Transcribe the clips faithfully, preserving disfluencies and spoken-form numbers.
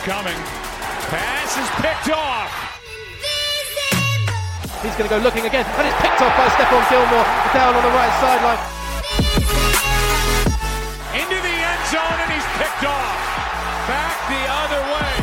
coming. Pass is picked off. He's going to go looking again, and it's picked off by Stephon Gilmore down on the right sideline. Into the end zone, and he's picked off. Back the other way.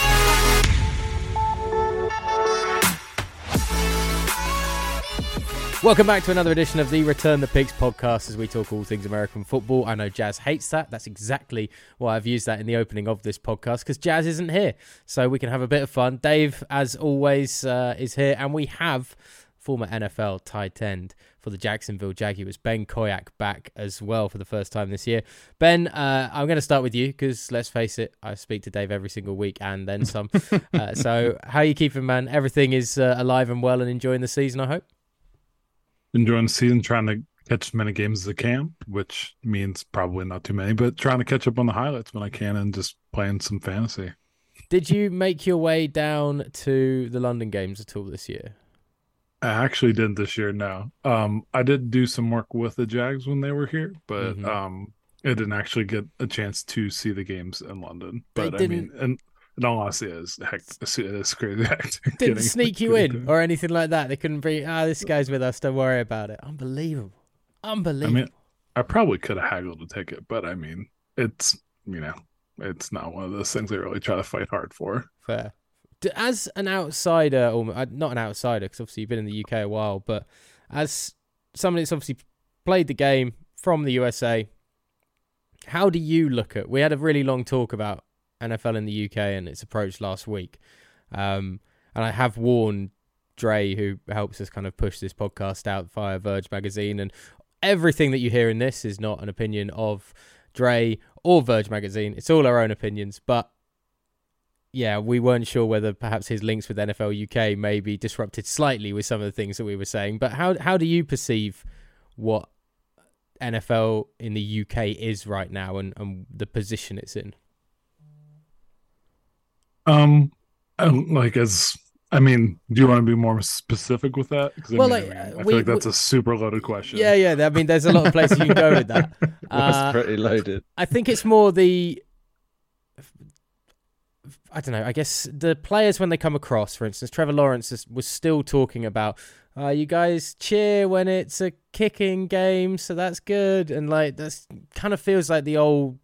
Welcome back to another edition of the Return the Pigs podcast as we talk all things American football. I know Jazz hates that. That's exactly why I've used that in the opening of this podcast, because Jazz isn't here. So we can have a bit of fun. Dave, as always, uh, is here. And we have former N F L tight end for the Jacksonville Jaguars, Ben Koyack, back as well for the first time this year. Ben, uh, I'm going to start with you because, let's face it, I speak to Dave every single week and then some. uh, so how are you keeping, man? Everything is uh, alive and well and enjoying the season, I hope? Enjoying the season, trying to catch as many games as I can, which means probably not too many, but trying to catch up on the highlights when I can and just playing some fantasy. Did you make your way down to the London games at all this year? I actually didn't this year, no. Um, I did do some work with the Jags when they were here, but mm-hmm. um, I didn't actually get a chance to see the games in London. But I mean, and in all honesty, it's, heck, it's crazy. Didn't getting, sneak you in or anything like that. They couldn't be, ah, oh, this guy's with us, don't worry about it. Unbelievable. Unbelievable. I mean, I probably could have haggled a ticket, but I mean, it's, you know, it's not one of those things I really try to fight hard for. Fair. As an outsider, or not an outsider, because obviously you've been in the U K a while, but as somebody that's obviously played the game from the U S A, how do you look at, we had a really long talk about N F L in the U K and its approach last week. Um, and I have warned Dre, who helps us kind of push this podcast out via Verge Magazine, and everything that you hear in this is not an opinion of Dre or Verge Magazine. It's all our own opinions. But yeah, we weren't sure whether perhaps his links with N F L U K may be disrupted slightly with some of the things that we were saying. But how how do you perceive what N F L in the U K is right now and, and the position it's in? Um, like as I mean, do you want to be more specific with that? Because I, well, mean, like, I, mean, I we, feel like that's we, a super loaded question. Yeah, yeah. I mean, there's a lot of places you can go with that. That's uh, pretty loaded. I think it's more the, I don't know. I guess the players when they come across, for instance, Trevor Lawrence is, was still talking about, uh, you guys cheer when it's a kicking game, so that's good, and like that's kind of feels like the old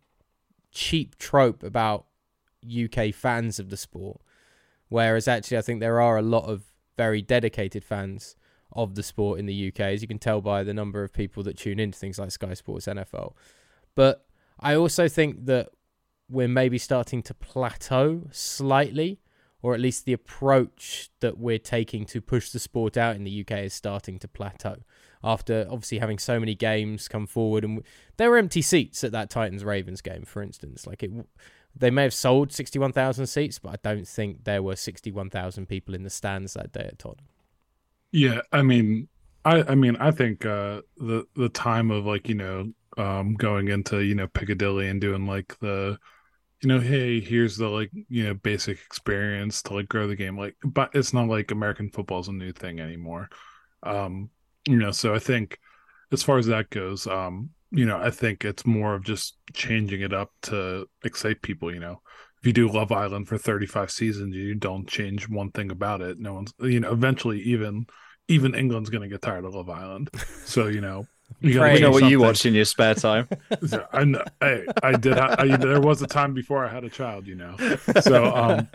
cheap trope about U K fans of the sport, whereas actually I think there are a lot of very dedicated fans of the sport in the U K, as you can tell by the number of people that tune into things like Sky Sports N F L. But I also think that we're maybe starting to plateau slightly, or at least the approach that we're taking to push the sport out in the U K is starting to plateau after obviously having so many games come forward, and there were empty seats at that Titans-Ravens game, for instance. Like it They may have sold sixty-one thousand seats, but I don't think there were sixty-one thousand people in the stands that day at Tottenham. Yeah, I mean, I, I mean, I think uh, the the time of like you know um, going into you know Piccadilly and doing like the, you know, hey, here's the like you know basic experience to like grow the game, like, but it's not like American football is a new thing anymore. Um, you know, so I think as far as that goes, um. You know, I think it's more of just changing it up to excite people. You know, if you do Love Island for thirty-five seasons, you don't change one thing about it. No one's, you know, eventually even even England's going to get tired of Love Island. So, you know, you gotta know what something. You watch in your spare time. I know, hey, I did. I, I, there was a time before I had a child, you know. So, um,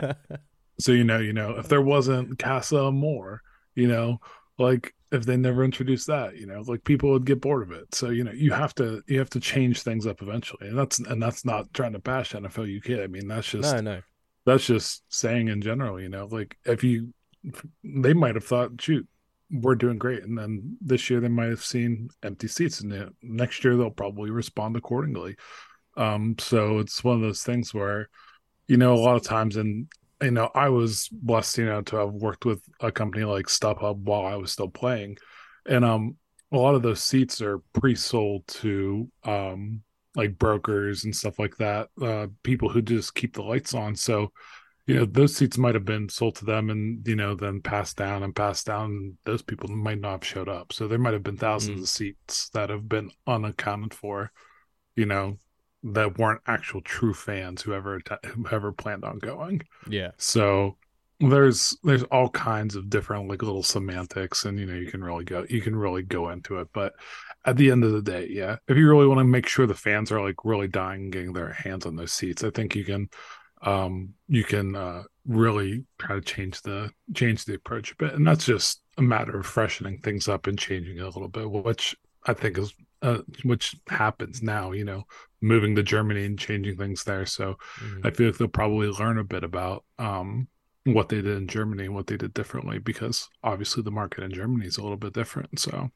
so you know, you know, if there wasn't Casa Amor, you know, like. If they never introduced that, you know, like people would get bored of it. So, you know, you have to you have to change things up eventually. And that's and that's not trying to bash N F L U K. I mean, that's just no, no. That's just saying in general, you know, like if you they might have thought, shoot, we're doing great. And then this year they might have seen empty seats, and next year they'll probably respond accordingly. Um, so it's one of those things where, you know, a lot of times in You know, I was blessed, you know, to have worked with a company like StubHub while I was still playing. And um, a lot of those seats are pre-sold to um, like brokers and stuff like that, uh, people who just keep the lights on. So, you know, those seats might have been sold to them and, you know, then passed down and passed down. And those people might not have showed up. So there might have been thousands mm. of seats that have been unaccounted for, you know, that weren't actual true fans who ever who ever planned on going. Yeah. So there's there's all kinds of different like little semantics, and you know you can really go you can really go into it. But at the end of the day, yeah, if you really want to make sure the fans are like really dying and getting their hands on those seats, I think you can um you can uh really try to change the change the approach a bit, and that's just a matter of freshening things up and changing it a little bit, which I think is uh, which happens now, you know, moving to Germany and changing things there. So mm-hmm. I feel like they'll probably learn a bit about um what they did in Germany and what they did differently, because obviously the market in Germany is a little bit different. So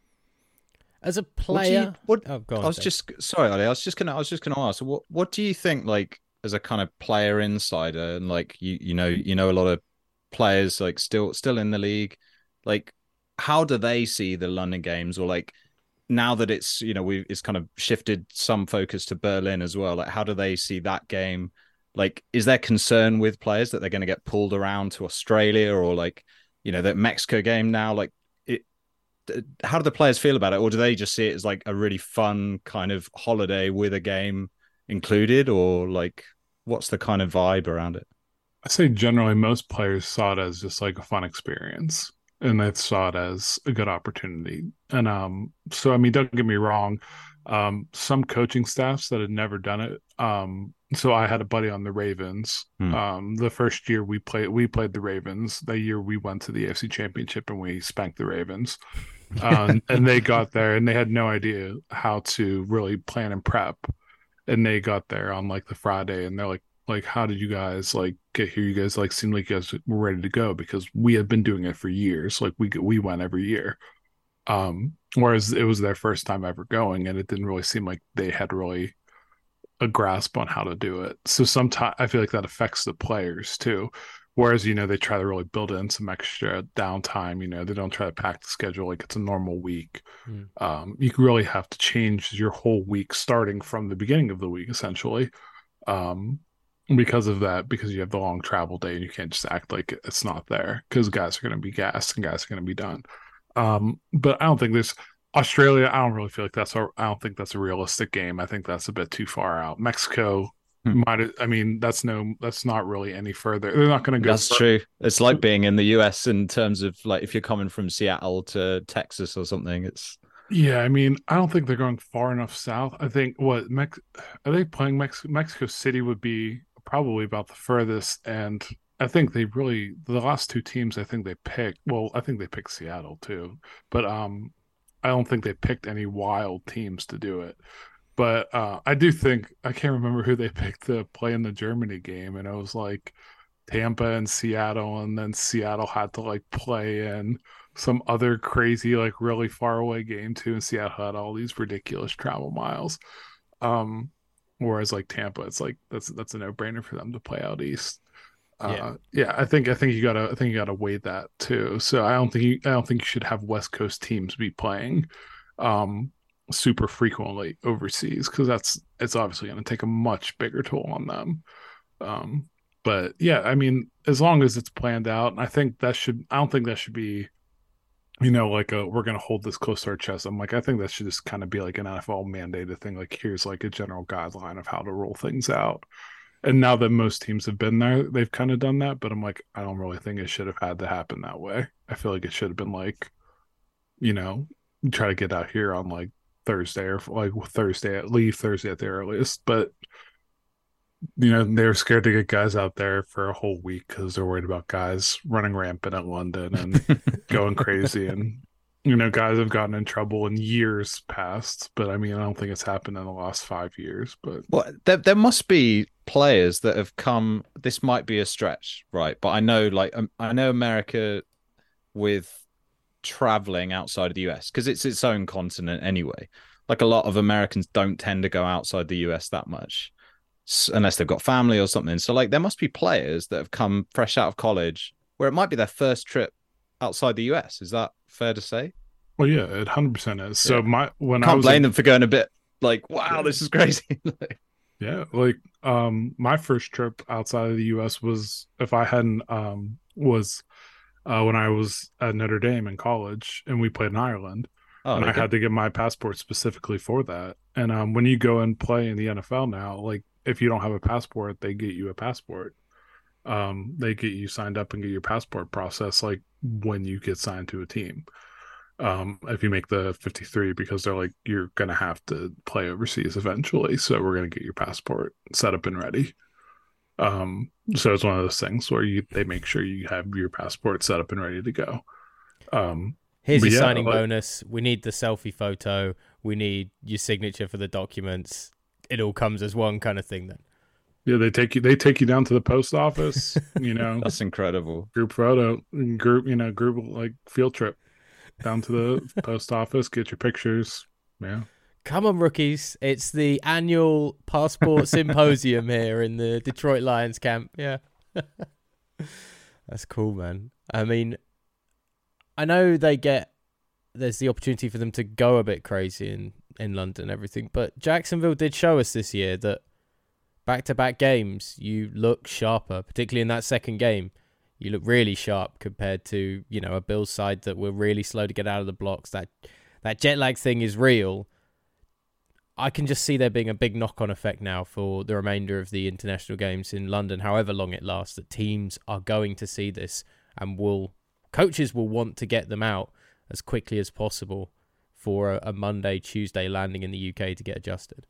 as a player, what, you, what oh, go on, I was Dave. just sorry, Ali, I was just gonna I was just gonna ask, what what do you think, like, as a kind of player insider, and like you you know you know a lot of players like still still in the league, like how do they see the London games, or like now that it's, you know, we it's kind of shifted some focus to Berlin as well, like how do they see that game? Like, is there concern with players that they're going to get pulled around to Australia, or like, you know, that Mexico game now? Like, it, how do the players feel about it, or do they just see it as like a really fun kind of holiday with a game included, or like, what's the kind of vibe around it? I say generally most players saw it as just like a fun experience, and they saw it as a good opportunity. And um, so I mean, don't get me wrong, um, some coaching staffs that had never done it. Um, so I had a buddy on the Ravens. Hmm. Um, the first year we played, we played the Ravens. The year we went to the A F C Championship and we spanked the Ravens. Um, and they got there and they had no idea how to really plan and prep. And they got there on like the Friday, and they're like, like, how did you guys like get here? You guys like seemed like you guys were ready to go, because we had been doing it for years. Like we we went every year. Um, whereas it was their first time ever going, and it didn't really seem like they had really a grasp on how to do it. So sometimes I feel like that affects the players too. Whereas, you know, they try to really build in some extra downtime. You know, they don't try to pack the schedule like it's a normal week. Mm. Um, you really have to change your whole week starting from the beginning of the week, essentially. Um, because of that, because you have the long travel day and you can't just act like it's not there, because guys are going to be gassed and guys are going to be done. Um, but I don't think there's Australia. I don't really feel like that's a, I don't think that's a realistic game. I think that's a bit too far out. Mexico hmm. might, I mean, that's no, that's not really any further. They're not going to go. That's further. True. It's like being in the U S in terms of like, if you're coming from Seattle to Texas or something, it's, yeah, I mean, I don't think they're going far enough south. I think what Mex are they playing? Mex Mexico City would be probably about the furthest, and I think they really the last two teams I think they picked. Well, I think they picked Seattle too, but um, I don't think they picked any wild teams to do it. But uh, I do think I can't remember who they picked to play in the Germany game, and it was like Tampa and Seattle, and then Seattle had to like play in some other crazy, like really far away game too, and Seattle had all these ridiculous travel miles. Um, whereas like Tampa, it's like that's that's a no brainer for them to play out east. Uh, yeah. yeah, I think I think you gotta I think you gotta weigh that too. So I don't think you I don't think you should have West Coast teams be playing um super frequently overseas, because that's it's obviously going to take a much bigger toll on them. Um, but yeah, I mean, as long as it's planned out, I think that should I don't think that should be, you know, like a, we're going to hold this close to our chest. I'm like, I think that should just kind of be like an N F L mandated thing. Like, here's like a general guideline of how to roll things out. And now that most teams have been there, they've kind of done that. But I'm like, I don't really think it should have had to happen that way. I feel like it should have been like, you know, try to get out here on like Thursday or like Thursday, at leave Thursday at the earliest. But, you know, they're scared to get guys out there for a whole week because they're worried about guys running rampant at London and going crazy. And, you know, guys have gotten in trouble in years past. But I mean, I don't think it's happened in the last five years. But well, there, there must be players that have come. This might be a stretch, right? But I know, like, um, I know America with traveling outside of the U S, because it's its own continent anyway. Like, a lot of Americans don't tend to go outside the U S that much, unless they've got family or something. So like, there must be players that have come fresh out of college where it might be their first trip outside the U S. Is that fair to say? Well, yeah, it one hundred percent is. So yeah. my when Can't I was blame in, them for going a bit like, wow, yeah. this is crazy. yeah, like um, my first trip outside of the U S was, if I hadn't um was uh, when I was at Notre Dame in college and we played in Ireland. Oh, and I okay. had to get my passport specifically for that. And um, when you go and play in the N F L now, like if you don't have a passport, they get you a passport. Um, they get you signed up and get your passport process like when you get signed to a team. Um, if you make the fifty-three, because they're like, you're gonna have to play overseas eventually, so we're gonna get your passport set up and ready. Um, so it's one of those things where you they make sure you have your passport set up and ready to go. Um, Here's but your yeah, signing like, bonus. We need the selfie photo. We need your signature for the documents. It all comes as one kind of thing then. yeah, they take you they take you down to the post office, you know, That's incredible. group photo, group, you know, group like field trip down to the post office, get your pictures. Yeah. Come on, rookies. It's the annual passport symposium here in the Detroit Lions camp. Yeah. That's cool, man. I mean, I know they get, there's the opportunity for them to go a bit crazy in, in London and everything, but Jacksonville did show us this year that back-to-back games, you look sharper, particularly in that second game. You look really sharp compared to, you know, a Bills side that were really slow to get out of the blocks. That that jet lag thing is real. I can just see there being a big knock-on effect now for the remainder of the international games in London, however long it lasts, that teams are going to see this and will, coaches will want to get them out as quickly as possible for a, a Monday, Tuesday landing in the U K to get adjusted.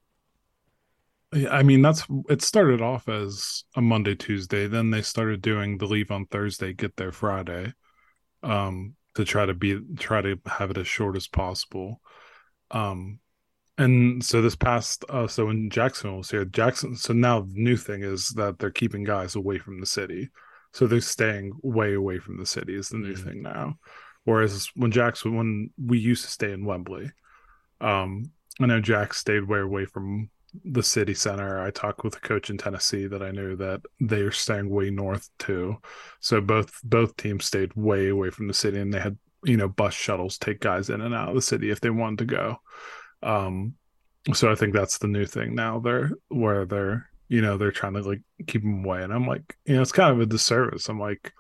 Yeah, I mean, that's it started off as a Monday, Tuesday. Then they started doing the leave on Thursday, get there Friday, um, to try to be try to have it as short as possible. Um, and so this past, uh, so when Jacksonville was here, Jackson. So now the new thing is that they're keeping guys away from the city, so they're staying way away from the city is the new Mm. thing now. Whereas when Jackson, when we used to stay in Wembley, um, I know Jack stayed way away from the city center. I talked with a coach in Tennessee that I knew that they are staying way north too. So both both teams stayed way away from the city, and they had, you know, bus shuttles take guys in and out of the city if they wanted to go. Um, so I think that's the new thing now. They're where they're, you know, they're trying to like keep them away, and I'm like, you know, it's kind of a disservice. I'm like,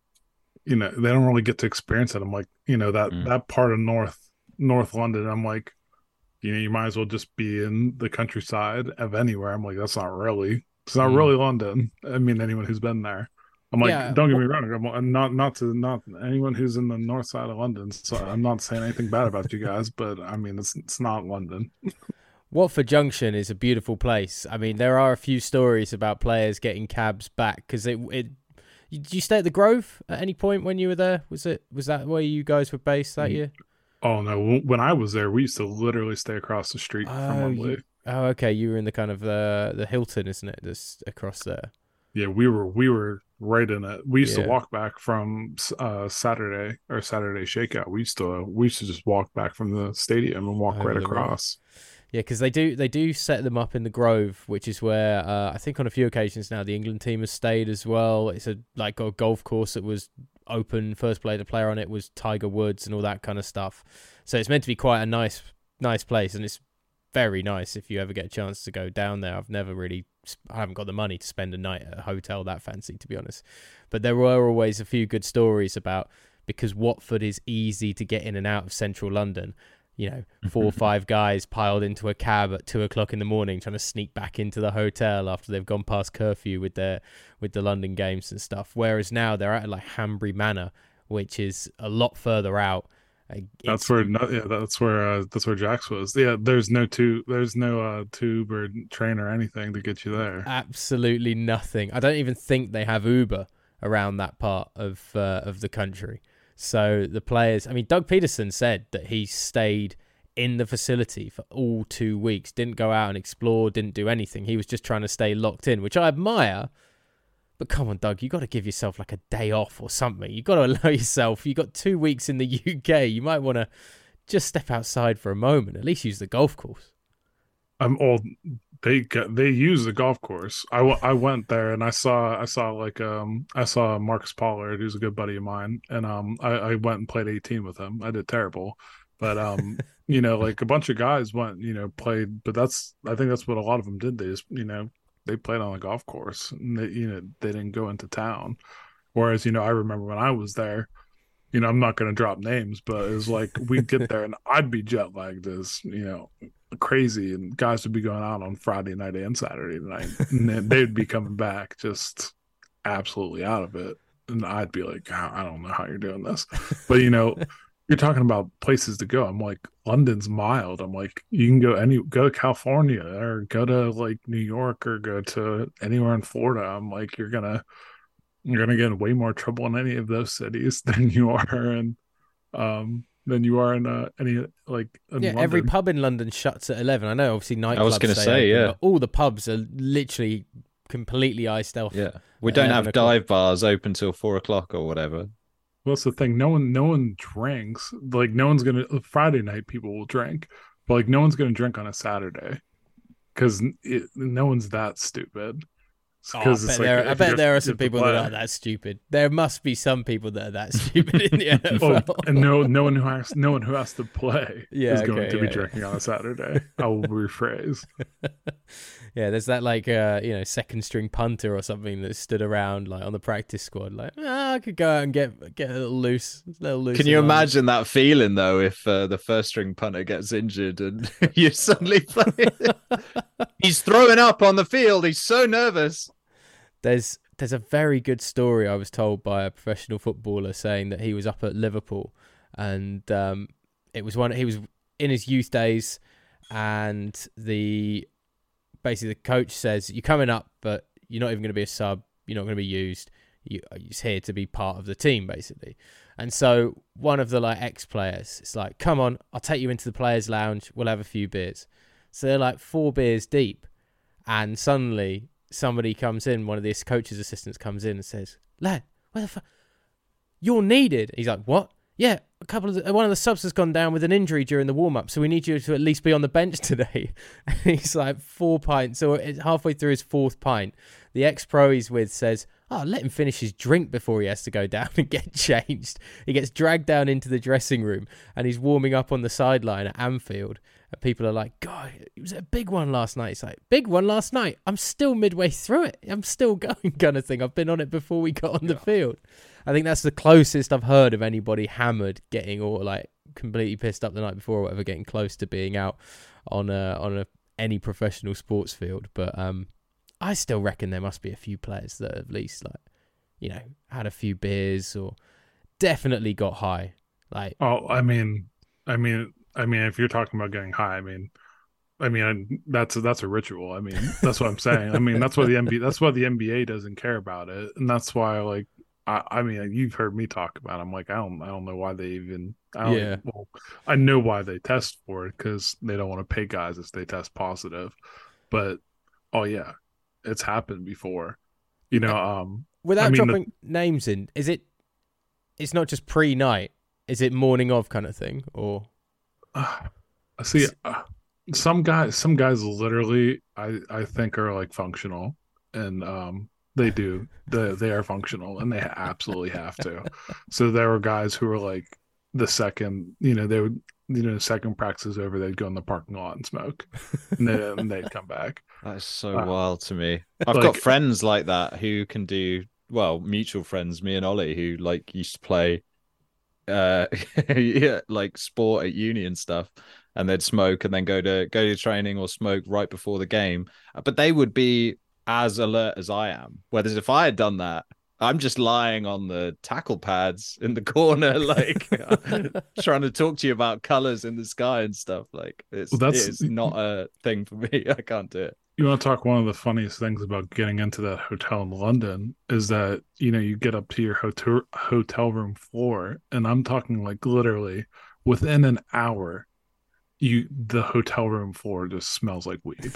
you know, they don't really get to experience it. I'm like, you know, that Mm. that part of North North London. I'm like, you know, you might as well just be in the countryside of anywhere. I'm like, that's not really, it's not Mm. really London. I mean, anyone who's been there. I'm like, Yeah, don't get wh- me wrong. I'm, I'm not, not to, not anyone who's in the north side of London. So I'm not saying anything bad about you guys, but I mean, it's, it's not London. Watford Junction is a beautiful place. I mean, there are a few stories about players getting cabs back because it, it. Did you stay at the Grove at any point when you were there? Was it was that where you guys were based that Mm. year? Oh no, when I was there, we used to literally stay across the street from Oh, Wembley. you, oh, okay. You were in the kind of the the Hilton, isn't it? Just across there. Yeah, we were we were right in it. We used Yeah. to walk back from uh Saturday or Saturday Shakeout. We used to we used to just walk back from the stadium and walk Over right the road. across. Yeah, because they do they do set them up in the Grove, which is where uh, I think on a few occasions now the England team has stayed as well. It's a like a golf course that was open. First player to player on it was Tiger Woods and all that kind of stuff. So it's meant to be quite a nice nice place, and it's very nice if you ever get a chance to go down there. I've never really, I haven't got the money to spend a night at a hotel that fancy, to be honest. But there were always a few good stories about, because Watford is easy to get in and out of central London. You know, four or five guys piled into a cab at two o'clock in the morning trying to sneak back into the hotel after they've gone past curfew with their with the London games and stuff. Whereas now they're at like Hanbury Manor, which is a lot further out. It's, That's where no, yeah, that's where uh, that's where Jax was. Yeah, there's no two there's no uh tube or train or anything to get you there. absolutely nothing. I don't even think they have Uber around that part of uh, of the country. So the players, I mean, Doug Peterson said that he stayed in the facility for all two weeks, didn't go out and explore, didn't do anything. He was just trying to stay locked in, which I admire. But come on, Doug, you got to give yourself like a day off or something. You got to allow yourself. You got two weeks in the U K. You might want to just step outside for a moment. At least use the golf course. I'm old. They get, they use the golf course. I, w- I went there and I saw I saw like um I saw Marcus Pollard, who's a good buddy of mine, and um I, I went and played eighteen with him. I did terrible, but um you know, like a bunch of guys went, you know, played. But that's I think that's what a lot of them did. They just, you know, they played on a golf course, and they, you know, they didn't go into town. Whereas, you know, I remember when I was there, you know, I'm not going to drop names, but it was like we'd get there and I'd be jet lagged as, you know, crazy, and guys would be going out on Friday night and Saturday night, and then they'd be coming back just absolutely out of it. And I'd be like, I don't know how you're doing this. But, you know, you're talking about places to go. I'm like, London's mild. I'm like, you can go any go to California or go to like New York or go to anywhere in Florida. I'm like, you're gonna you're gonna get in way more trouble in any of those cities than you are in um than you are in uh, any like in yeah. London. Every pub in London shuts at eleven. I know, obviously, nightclubs. I was going to say, open, yeah, but all the pubs are literally completely iced off. yeah. We don't have o'clock. dive bars open till four o'clock or whatever. Well, that's the thing. No one, no one drinks. Like, no one's gonna. Friday night, people will drink, but like, no one's gonna drink on a Saturday because no one's that stupid. Oh, I bet, like, there, I bet there are some people play. that are that stupid. There must be some people that are that stupid in the N F L. Oh, and no, no one who has, no one who has to play Yeah, is going okay, to yeah, be yeah. drinking on a Saturday. I will rephrase. Yeah, there's that like uh, you know, second string punter or something that stood around like on the practice squad, like ah, I could go out and get get a little loose, a little loose. Can you in London." imagine that feeling though if uh, the first string punter gets injured and you suddenly play? He's throwing up on the field. He's so nervous. There's there's a very good story I was told by a professional footballer saying that he was up at Liverpool and um, it was one he was in his youth days, and the basically the coach says you're coming up, but you're not even going to be a sub. You're not going to be used. You, you're just here to be part of the team, basically. And so one of the like ex players, it's like, come on, I'll take you into the players' lounge. We'll have a few beers. So they're like four beers deep, and suddenly somebody comes in, one of the coach's assistants comes in and says, lad, where the fuck? You're needed. He's like, what? Yeah, a couple of the, one of the subs has gone down with an injury during the warm-up, so we need you to at least be on the bench today. And he's like, four pints. So it's halfway through his fourth pint, the ex-pro he's with says, oh, let him finish his drink before he has to go down and get changed. He gets dragged down into the dressing room, and he's warming up on the sideline at Anfield. And people are like, God, it was a big one last night. It's like, big one last night? I'm still midway through it. I'm still going kind of thing. I've been on it before we got on yeah. the field. I think that's the closest I've heard of anybody hammered getting or like completely pissed up the night before or whatever, getting close to being out on a, on a, any professional sports field. But um, I still reckon there must be a few players that at least like, you know, had a few beers or definitely got high. Like, oh, I mean, I mean, I mean, if you're talking about getting high, I mean, I mean, that's a, that's a ritual. I mean, that's what I'm saying. I mean, that's why the N B A, that's why the N B A doesn't care about it, and that's why, like, I, I mean, you've heard me talk about it. I'm like, I don't, I don't know why they even. I don't, Yeah. Well, I know why they test for it because they don't want to pay guys if they test positive. But oh yeah, it's happened before. You know, um, without I mean, dropping the, names in, is it? It's not just pre-night. Is it morning of kind of thing, or? Uh, see, uh, some guys, some guys literally, I, I think are like functional, and um, they do, they they are functional, and they absolutely have to. So there were guys who were like the second, you know, they would, you know, second practice is over, they'd go in the parking lot and smoke, and then and they'd come back. That's so uh, wild to me. I've like, got friends like that who can do well. Mutual friends, me and Ollie, who like used to play. uh yeah like sport at uni and stuff, and they'd smoke and then go to go to training or smoke right before the game, but they would be as alert as I am, whereas if I had done that, I'm just lying on the tackle pads in the corner like trying to talk to you about colors in the sky and stuff. Like it's, well, that's it's not a thing for me. I can't do it. You want to talk one of the funniest things about getting into that hotel in London is that, you know, you get up to your hotel hotel room floor, and I'm talking like literally within an hour, you the hotel room floor just smells like weed.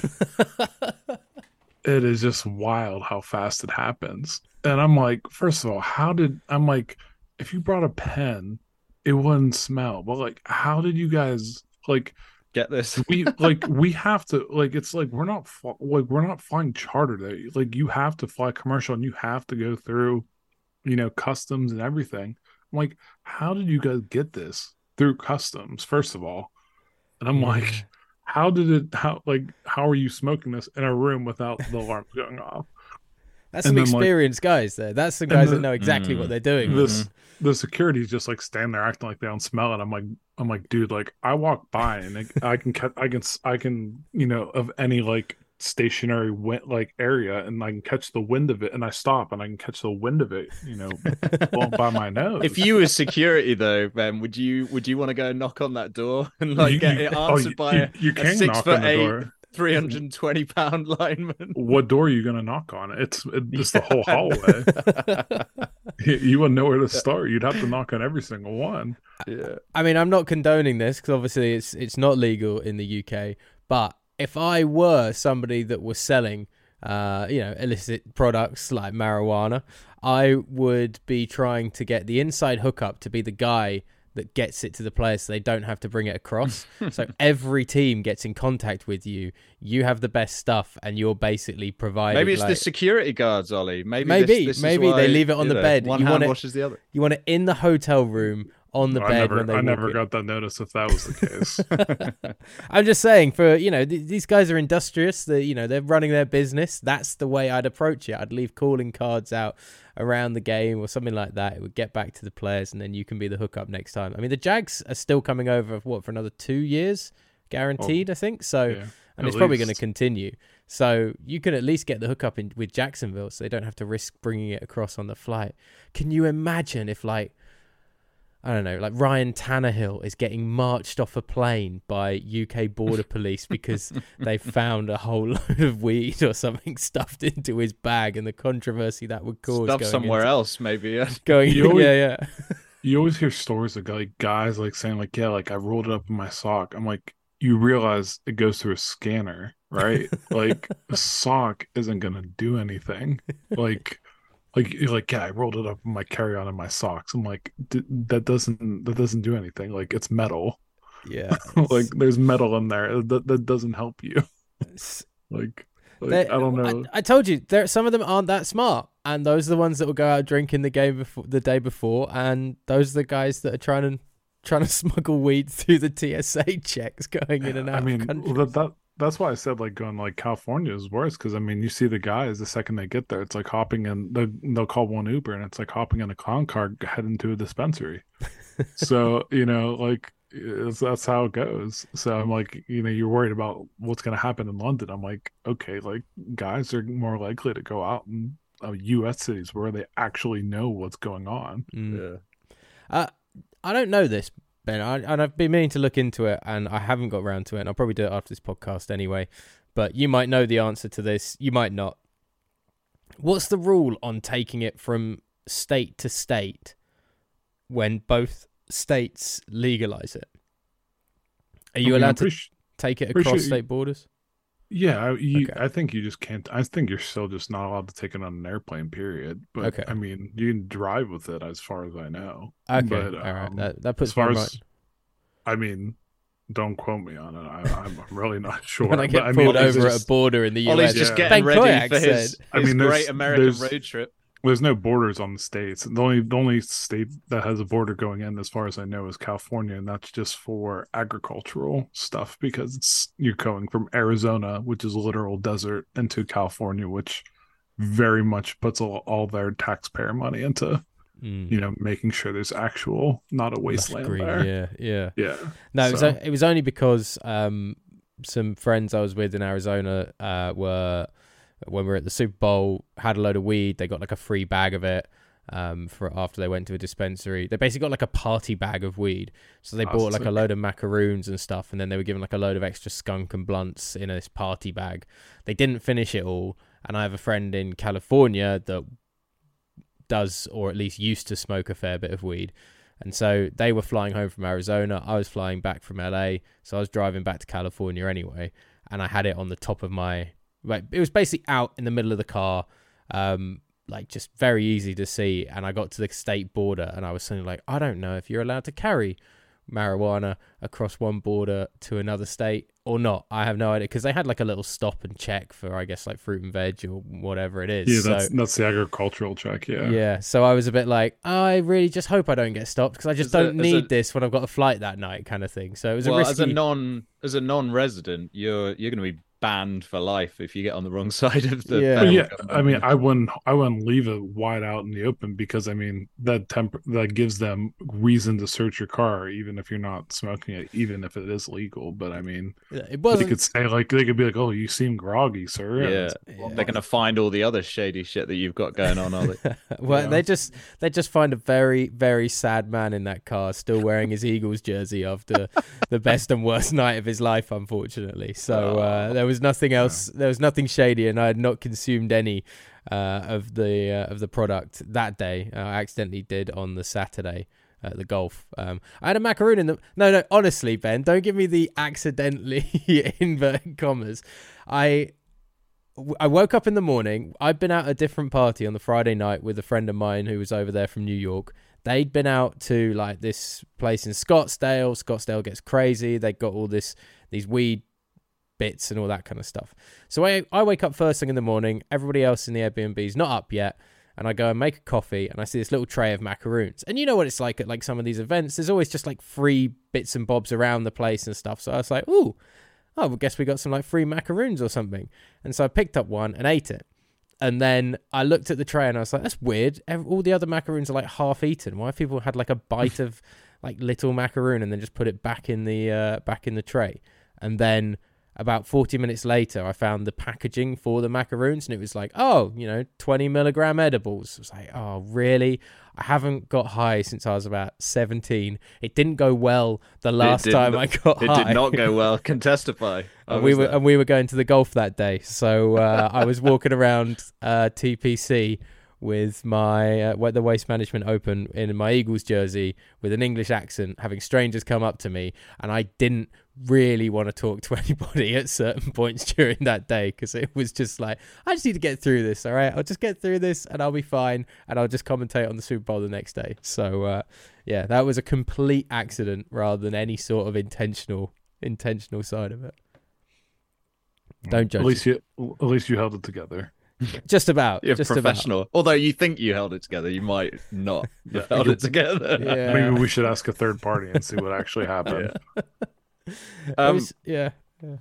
It is just wild how fast it happens. And I'm like, first of all, how did I'm like, if you brought a pen, it wouldn't smell. But like, how did you guys like get this? we like we have to like it's like we're not fl- like we're not flying charter there. Like you have to fly commercial, and you have to go through, you know, customs and everything. I'm like, how did you guys get this through customs? First of all, and I'm Yeah. like, how did it? How like how are you smoking this in a room without the alarms going off? That's And some then, like- experienced guys there. That's the guys the- that know exactly what Mm. they're doing. This the security's just like standing there acting like they don't smell it. I'm like, I'm like, dude, like I walk by and I, I can catch, I can, I can, you know, of any like stationary wind like area, and I can catch the wind of it, and I stop and I can catch the wind of it, you know, blowing by my nose. If you were security though, Ben, would you would you want to go and knock on that door and like You- get you- it oh, answered you- by you, a, you a can six knock foot on the eight, door. three hundred and twenty pound lineman? What door are you gonna knock on? It's it's the whole hallway. you, you wouldn't know where to start. You'd have to knock on every single one. Yeah. I mean, I'm not condoning this because obviously it's it's not legal in the U K. But if I were somebody that was selling, uh, you know, illicit products like marijuana, I would be trying to get the inside hookup to be the guy that gets it to the players so they don't have to bring it across. So every team gets in contact with you. You have the best stuff, and you're basically providing. Maybe it's like, the security guards, Ollie. Maybe Maybe, this, this is maybe they why, leave it on you the know, bed. One You hand want it- washes the other. you want it in the hotel room on the I bed never, when they I walk never in. got that notice if that was the case. I'm just saying, for you know, th- these guys are industrious. They, you know, they're running their business. That's the way I'd approach it. I'd leave calling cards out around the game or something like that. It would get back to the players, and then you can be the hookup next time. I mean, the Jags are still coming over what for another two years, guaranteed, I think. So, Yeah, and at it's probably going to least. continue. So you can at least get the hookup in with Jacksonville, so they don't have to risk bringing it across on the flight. Can you imagine if like? I don't know, like Ryan Tannehill is getting marched off a plane by U K border police because they found a whole load of weed or something stuffed into his bag, and the controversy that would cause. Stuff going somewhere into, else, maybe. Yeah. Going, You always- yeah, yeah. You always hear stories of like guys like saying like, yeah, like I rolled it up in my sock. I'm like, you realize it goes through a scanner, right? Like a sock isn't gonna do anything. Like, like you're like, yeah, I rolled it up in my carry-on in my socks. I'm like, D- that doesn't that doesn't do anything. Like it's metal. Yeah. Like there's metal in there. That that doesn't help you. It's- Like, like They- I don't know. I, I told you, there some of them aren't that smart, and those are the ones that will go out drinking the game before the day before, and those are the guys that are trying to trying to smuggle weed through the T S A checks going in and out I mean, of countries. that, that that's why I said like going like California is worse because I mean you see the guys the second they get there, it's like hopping in. They'll, they'll call one Uber and it's like hopping in a clown car heading to a dispensary. So you know, like it's, that's how it goes. So I'm like, you know, you're worried about what's going to happen in London. I'm like, okay, like guys are more likely to go out in uh, U S cities where they actually know what's going on. Mm. Uh, I don't know this, Ben, I, and I've been meaning to look into it, and I haven't got around to it, and I'll probably do it after this podcast anyway. But you might know the answer to this. You might not. What's the rule on taking it from state to state when both states legalize it? Are you I mean, I'm allowed to pretty su- take it pretty across sure- state borders? Yeah, I- you, Okay. I think you just can't. I think you're still just not allowed to take it on an airplane. Period. But Okay. I mean, you can drive with it, as far as I know. Okay, But, all right. um, That, that puts as far me in as, mind. I mean, don't quote me on it. I, I'm really not sure. When I But get I mean, pulled it's over just- at a border in the U S. Ollie's just Yeah. getting Ben ready Koyak for his, said- I his mean, there's- great American there's- road trip. There's no borders on the states. The only the only state that has a border going in, as far as I know, is California, and that's just for agricultural stuff because it's you're going from Arizona, which is a literal desert, into California, which very much puts all, all their taxpayer money into Mm. you know making sure there's actual, not a Lush wasteland green, there. yeah, yeah. Yeah. No, it was, So- o- it was only because um, some friends I was with in Arizona uh, were, when we were at the Super Bowl, had a load of weed. They got like a free bag of it um, for after they went to a dispensary. They basically got like a party bag of weed. So they Oh, bought like a sick. load of macaroons and stuff, and then they were given like a load of extra skunk and blunts in this party bag. They didn't finish it all, and I have a friend in California that does, or at least used to, smoke a fair bit of weed. And so they were flying home from Arizona. I was flying back from L A. So I was driving back to California anyway. And I had it on the top of my... Like, it was basically out in the middle of the car. Um, like, just very easy to see. And I got to the state border. And I was saying, like, I don't know if you're allowed to carry marijuana across one border to another state or not. I have no idea. Because they had, like, a little stop and check for, I guess, like, fruit and veg or whatever it is. Yeah, so, that's that's the agricultural check. Yeah. yeah, so I was a bit like, I really just hope I don't get stopped because I just As a- don't as a- need this when I've got a flight that night, kind of thing. So it was Well, a risky. as a non as a non-resident, you're you're going to be banned for life if you get on the wrong side of the Yeah. barrel yeah, gun. I mean, I wouldn't, I wouldn't leave it wide out in the open because I mean that temp that gives them reason to search your car, even if you're not smoking it, even if it is legal. But I mean, It they wasn't. could say like they could be like, "Oh, you seem groggy, sir." And Yeah, it's like, well, they're gonna find all the other shady shit that you've got going on, are they? Well, Yeah. they just they just find a very very sad man in that car, still wearing his Eagles jersey after the best and worst night of his life, unfortunately. So uh, there was nothing else. There was nothing shady, and I had not consumed any uh, of the uh, of the product that day. Uh, I accidentally did on the Saturday at the golf. Um, I had a macaroon in the. No, no. Honestly, Ben, don't give me the accidentally inverted commas. I. I woke up in the morning. I'd been out at a different party on the Friday night with a friend of mine who was over there from New York. They'd been out to like this place in Scottsdale. Scottsdale gets crazy. They got all this these weed bits and all that kind of stuff. So I, I wake up first thing in the morning. Everybody else in the Airbnb's not up yet. And I go and make a coffee and I see this little tray of macaroons. And you know what it's like at like some of these events. There's always just like free bits and bobs around the place and stuff. So I was like, ooh. Oh, well, guess we got some like free macaroons or something. And so I picked up one and ate it. And then I looked at the tray and I was like, that's weird. Ev- All the other macaroons are like half eaten. Why have people had like a bite of like little macaroon and then just put it back in the uh, back in the tray? And then about forty minutes later, I found the packaging for the macaroons and it was like, oh, you know, twenty milligram edibles. I was like, oh, really? I haven't got high since I was about seventeen. It didn't go well the last did time not- I got It high. did not go well. Can testify. How And we was were that? and we were going to the golf that day, so uh, I was walking around uh, T P C with my uh, wa- the Waste Management Open in my Eagles jersey with an English accent, having strangers come up to me, and I didn't really want to talk to anybody at certain points during that day because it was just like, I just need to get through this. All right, I'll just get through this and I'll be fine, and I'll just commentate on the Super Bowl the next day. So uh, yeah, that was a complete accident rather than any sort of intentional intentional side of it. Don't judge. At least you, at least you held it together. Just about. You're just professional. Although you think you held it together, you might not have Yeah. held it together. About. Yeah. Maybe we should ask a third party and see what actually happened. It Um, was- yeah.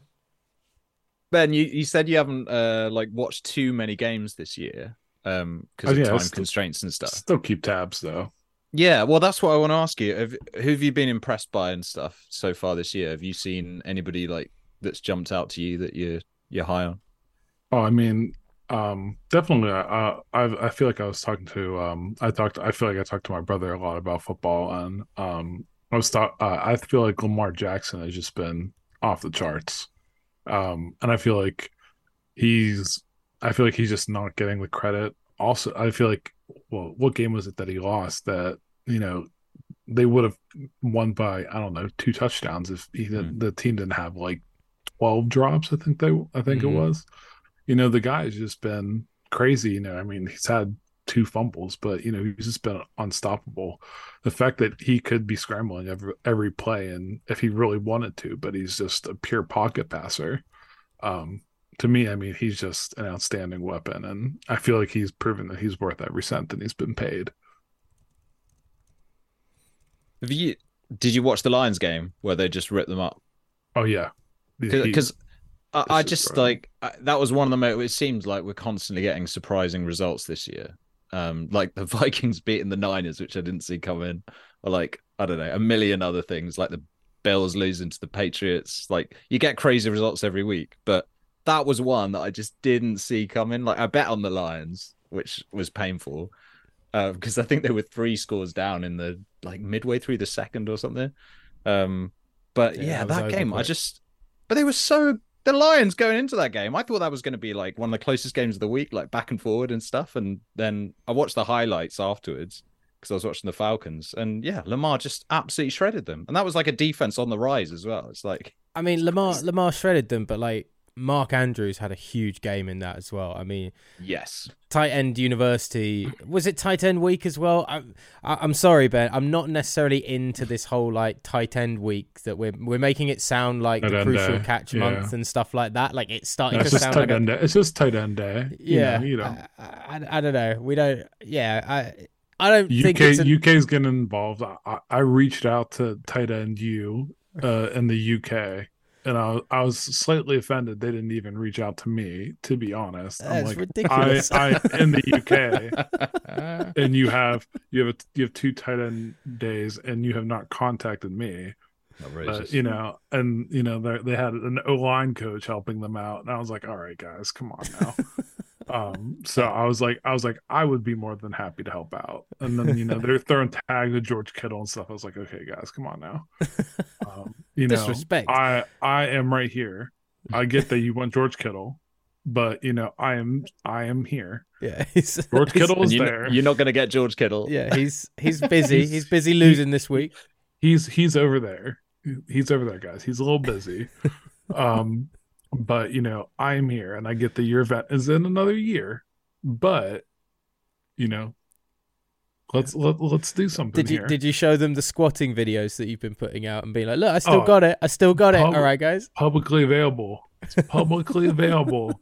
Ben, you, you said you haven't uh, like watched too many games this year um because Oh, of yeah, time it's- constraints and stuff. Still keep tabs though. Yeah, well, that's what I want to ask you. Have, who have you been impressed by and stuff so far this year? Have you seen anybody like that's jumped out to you that you're you're high on? Oh, I mean, um, definitely. Uh, I I feel like I was talking to um, I talked. I feel like I talked to my brother a lot about football, and um, I was thought. Uh, I feel like Lamar Jackson has just been off the charts, um, and I feel like he's. I feel like he's just not getting the credit. Also, I feel like, well, what game was it that he lost? That you know, they would have won by I don't know two touchdowns if he, Mm. the team didn't have like twelve drops. I think they. I think Mhm. it was. You know, the guy's just been crazy. You know, I mean, he's had two fumbles, but you know, he's just been unstoppable. The fact that he could be scrambling every every play, and if he really wanted to, but he's just a pure pocket passer. Um, to me, I mean, he's just an outstanding weapon, and I feel like he's proven that he's worth every cent and he's been paid. Have you? Did you watch the Lions game where they just ripped them up? Oh yeah, He- Because I, I This is just right. like I, that was one of the mo- it seems like we're constantly getting surprising results this year. Um, like the Vikings beating the Niners, which I didn't see coming, or like I don't know, a million other things, like the Bills losing to the Patriots. Like you get crazy results every week, but that was one that I just didn't see coming. Like I bet on the Lions, which was painful uh, because I think they were three scores down in the like midway through the second or something. Um, but Yeah, yeah, that was that over game, I quick. just, but they were so the Lions going into that game. I thought that was going to be like one of the closest games of the week, like back and forward and stuff. And then I watched the highlights afterwards because I was watching the Falcons, and yeah, Lamar just absolutely shredded them, and that was like a defense on the rise as well. It's like I mean, Lamar Lamar shredded them, but like Mark Andrews had a huge game in that as well. I mean, yes, tight end university, was it tight end week as well? I'm I- I'm sorry, Ben. I'm not necessarily into this whole like tight end week that we're we're making it sound like Tight the end crucial day, catch yeah. month and stuff like that. Like it's starting No, it's to just sound tight like a, end day. It's just tight end day. You yeah. know, you know. I, I, I don't know. We don't. Yeah, I I don't U think K it's an, U K's getting involved. I, I I reached out to tight end U uh, in the U K and I, I was slightly offended they didn't even reach out to me, to be honest. I'm That's like, ridiculous. I, I in the U K, and you have you have a, you have two tight end days, and you have not contacted me. But, you know, and you know they they had an O line coach helping them out, and I was like, all right, guys, come on now. Um, so I was like, I was like, I would be more than happy to help out. And then, you know, they're throwing tags to George Kittle and stuff. I was like, okay, guys, come on now. Um, you know, Disrespect. I, I am right here. I get that you want George Kittle, but you know, I am, I am here. Yeah, he's, George Kittle is you, there. You're not going to get George Kittle. Yeah, he's he's busy. he's, he's busy losing this week. He's he's over there. He's over there, guys. He's a little busy. Um, but you know, I am here, and I get the year vet is in another year. But you know, let's let, let's do something. Did you here. did you show them the squatting videos that you've been putting out and being like, look, I still Oh, got it. I still got it. pub- All right, guys. Publicly available. It's publicly available.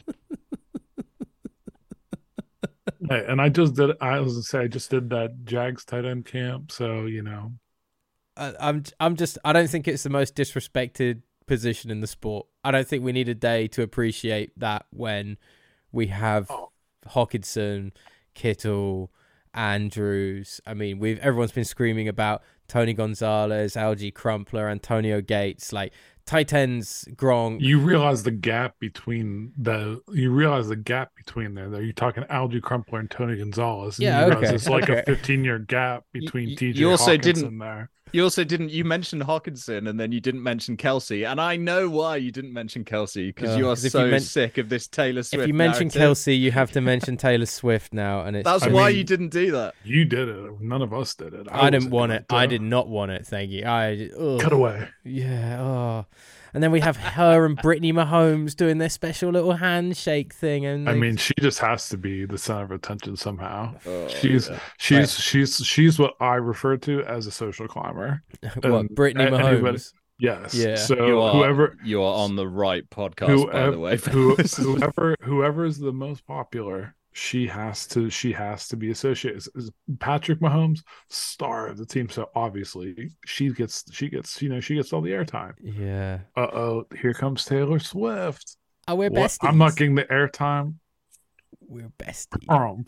Hey, and I just did. I was gonna say I just did that Jags tight end camp. So you know, I, I'm I'm just I don't think it's the most disrespected position in the sport. I don't think we need a day to appreciate that when we have Oh. Hockenson, Kittle, Andrews. I mean, we've everyone's been screaming about Tony Gonzalez, Algie Crumpler, Antonio Gates, like tight ends, Gronk. you realize the gap between the. You realize the gap between there. Though you're talking Algie Crumpler and Tony Gonzalez. And Yeah, you realize okay, It's like okay. a fifteen year gap between You- T J you also Hawkinson didn't- there. You also didn't. You mentioned Hawkinson, and then you didn't mention Kelsey, and I know why you didn't mention Kelsey because Uh, you are 'cause if you so men- sick of this Taylor Swift. If you mention narrative. Kelsey, you have to mention Taylor Swift now, and it's That's I why mean- you didn't do that. You did it. None of us did it. I, didn't wasn't want going it. I to. did not want it. Thank you. I ugh. Cut away. Yeah. Oh. And then we have her and Brittany Mahomes doing their special little handshake thing, and I they- mean, she just has to be the center of attention somehow. Oh, she's yeah. she's Right. she's she's what I refer to as a social climber. what and- Brittany and Mahomes. anybody- Yes. Yeah. So You are, whoever you are on the right podcast, by the way. who, whoever whoever is the most popular, she has to she has to be associated. Is- is Patrick Mahomes, star of the team, so obviously she gets she gets you know she gets all the airtime. Yeah. Uh oh, here comes Taylor Swift. Oh, we're What? besties. I'm not getting the airtime. We're besties. Um,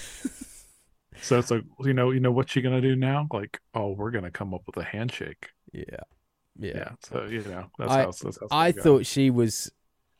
so it's like you know you know what you gonna do now? Like oh, we're gonna come up with a handshake. yeah. Yeah. Yeah. So you know that's I- how it's, that's how it's I gonna go. thought she was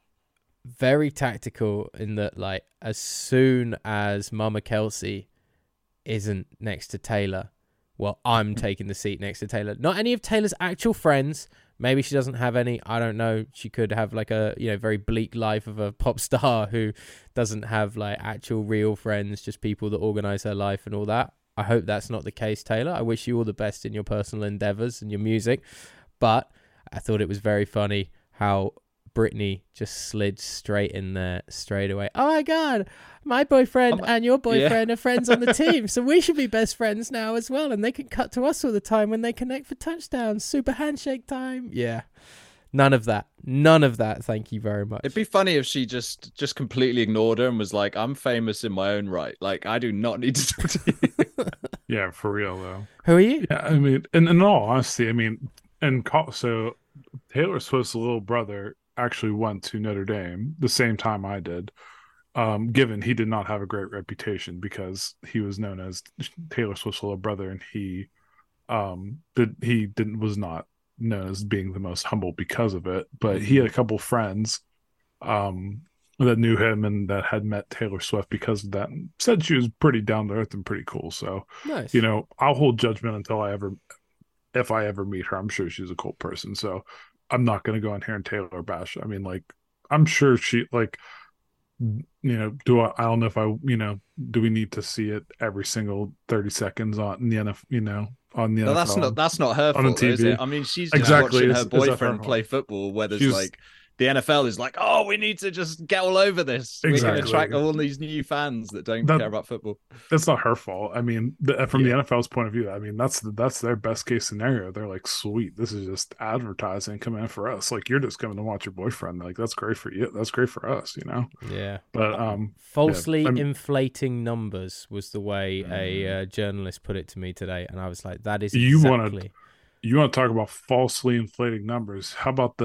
very tactical in that, like, as soon as Mama Kelsey isn't next to Taylor, well, I'm taking the seat next to Taylor. Not any of Taylor's actual friends. Maybe she doesn't have any. I don't know. She could have like a, you know, very bleak life of a pop star who doesn't have like actual real friends, just people that organize her life and all that. I hope that's not the case, Taylor. I wish you all the best in your personal endeavors and your music. But I thought it was very funny how Brittany just slid straight in there straight away. Oh my God, my boyfriend Um, and your boyfriend are friends on the team, so we should be best friends now as well. And they can cut to us all the time when they connect for touchdowns. Super handshake time. Yeah. None of that. None of that. Thank you very much. It'd be funny if she just just completely ignored her and was like, "I'm famous in my own right. Like, I do not need to talk to you." Yeah, for real though. Who are you? Yeah, I mean, and in all honesty, I mean, and call, so Taylor Swift's little brother actually went to Notre Dame the same time I did. Um, given he did not have a great reputation because he was known as Taylor Swift's little brother, and he, um, did he didn't was not known as being the most humble because of it. But he had a couple friends, um, that knew him and that had met Taylor Swift because of that, and said she was pretty down to earth and pretty cool. So, Nice. you know, I'll hold judgment until I ever, if I ever meet her. I'm sure she's a cool person, so I'm not going to go in here and Taylor bash. I mean, like, I'm sure she, like, you know, do I, I don't know if I, you know, do we need to see it every single thirty seconds on the N F L, you know, on the No, N F L? that's not that's not her on the fault, though, is T V. it? I mean, she's just Exactly. watching Is- her is that her boyfriend fault? play football, where there's She's- like the N F L is like, oh, we need to just get all over this. We Exactly. can attract all these new fans that don't That- care about football. That's not her fault. I mean, the, from the Yeah. N F L's point of view, I mean, that's that's their best case scenario. They're like, sweet, this is just advertising coming in for us. Like, you're just coming to watch your boyfriend. Like, that's great for you. That's great for us, you know. Yeah. But um, Falsely I'm- inflating numbers was the way a uh, journalist put it to me today, and I was like, "That is You exactly." wanna- you want to talk about falsely inflating numbers? How about the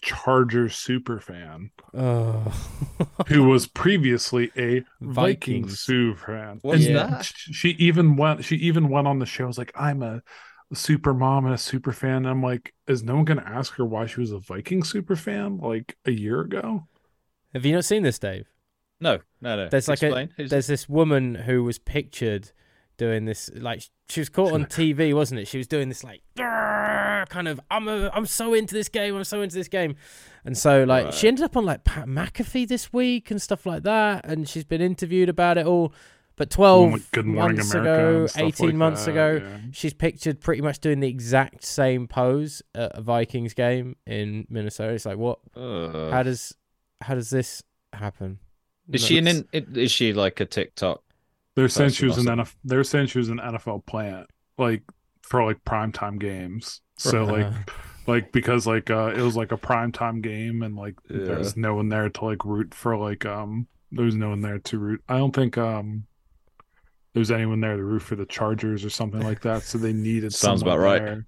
Chargers super fan Oh. who was previously a Viking Vikings. super fan. What's And that? She even went. She even went on the show. Was like, I'm a super mom and a super fan. And I'm like, is no one going to ask her why she was a Viking super fan like a year ago? Have you not seen this, Dave? No, no, no. There's like Explain. a Who's- there's this woman who was pictured doing this, like she was caught on T V, wasn't it? She was doing this like "Grrr," kind of I'm a, I'm so into this game, I'm so into this game, and so like Right. she ended up on like Pat McAfee this week and stuff like that, and she's been interviewed about it all. But twelve Like Good Morning months America ago, and stuff eighteen like months that, ago, yeah. she's pictured pretty much doing the exact same pose at a Vikings game in Minnesota. It's like what? Ugh. How does how does this happen? Is No, she an it's- in, is she like a TikTok? They're saying person she was or an something? N F. They're saying she was an N F L plant, like for like primetime games. So like, Uh, like because like uh, it was like a primetime game, and like Yeah. there was no one there to like root for like um. There was no one there to root. I don't think um. There was anyone there to root for the Chargers or something like that. So they needed. Sounds someone about right. there.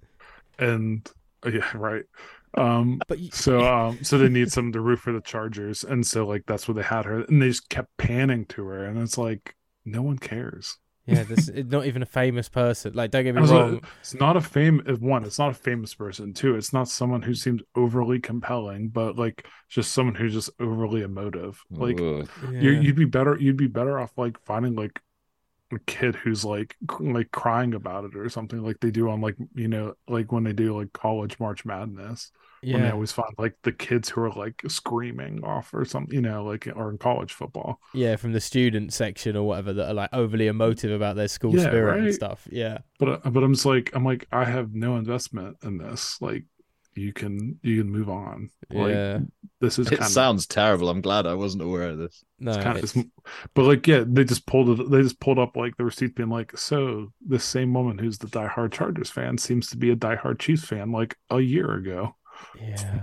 And uh, yeah, right. Um. but you, So um. So they need someone to root for the Chargers, and so like that's what they had her, and they just kept panning to her, and it's like no one cares. yeah, this it's not even a famous person. Like, don't get me I was like, wrong. it's not a fame one, it's not a famous person. Two, it's not someone who seems overly compelling, but like just someone who's just overly emotive. Like Ugh. you, Yeah. you'd be better, you'd be better off like finding like a kid who's like c- like crying about it or something, like they do on like you know like when they do like college March Madness. When they yeah, always find like the kids who are like screaming off or something, you know, like or in college football. yeah, from the student section or whatever that are like overly emotive about their school Yeah, spirit and right. stuff. Yeah, But uh, but I'm just like I'm like I have no investment in this. Like you can you can move on. Like yeah. this is It kind sounds terrible. I'm glad I wasn't aware of this. No, of kind of, it's- but like yeah, they just pulled it. They just pulled up like the receipt, being like, so this same woman who's the diehard Chargers fan seems to be a diehard Chiefs fan like a year ago. yeah.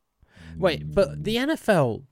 Wait, but the N F L,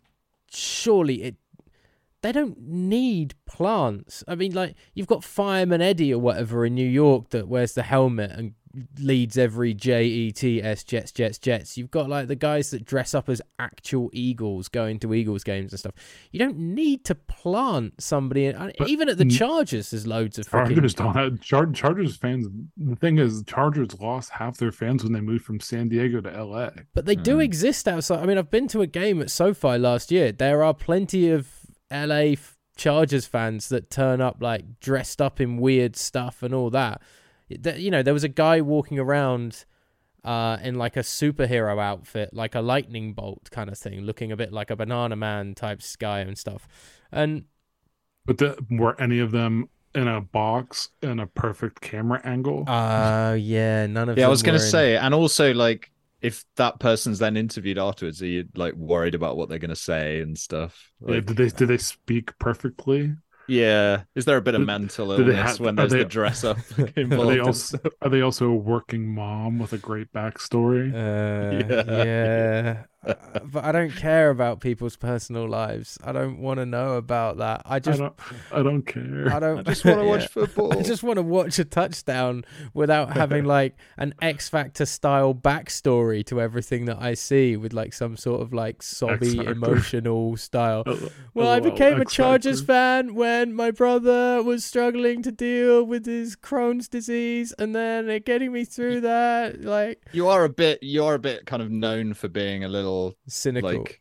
surely it. They don't need plants. I mean, like you've got Fireman Eddie or whatever in New York that wears the helmet and leads every J E T S Jets, Jets, Jets. You've got like the guys that dress up as actual Eagles going to Eagles games and stuff. You don't need to plant somebody. In, But even at the n- Chargers, there's loads of freaking. Chargers don't have Char- Chargers fans. The thing is, Chargers lost half their fans when they moved from San Diego to L A. But they do Mm. exist outside. I mean, I've been to a game at SoFi last year. There are plenty of L A f- Chargers fans that turn up like dressed up in weird stuff and all that. Th- You know, there was a guy walking around uh, in like a superhero outfit, like a lightning bolt kind of thing, looking a bit like a Banana Man type guy and stuff. And But the, were any of them in a box in a perfect camera angle? uh yeah, none of Yeah, I them was going were to in- say, and also like if that person's then interviewed afterwards, are you like worried about what they're going to say and stuff? Yeah, Like, did they did they speak perfectly? yeah, is there a bit of Do- mental do they illness have- when are there's they- the dress up Are involved? they and also stuff? are they also a working mom with a great backstory? Uh, Yeah. yeah, Uh, but I don't care about people's personal lives. I don't want to know about that. I I just, don't I don't care. I don't. I just want to yeah. watch football. I just want to watch a touchdown without having like an X Factor style backstory to everything that I see, with like some sort of like sobby Factor. emotional style. Oh, Well, I oh, became a X Chargers Factor. fan when my brother was struggling to deal with his Crohn's disease, and then it getting me through that, like You are a bit, you are a bit kind of known for being a little cynical. like,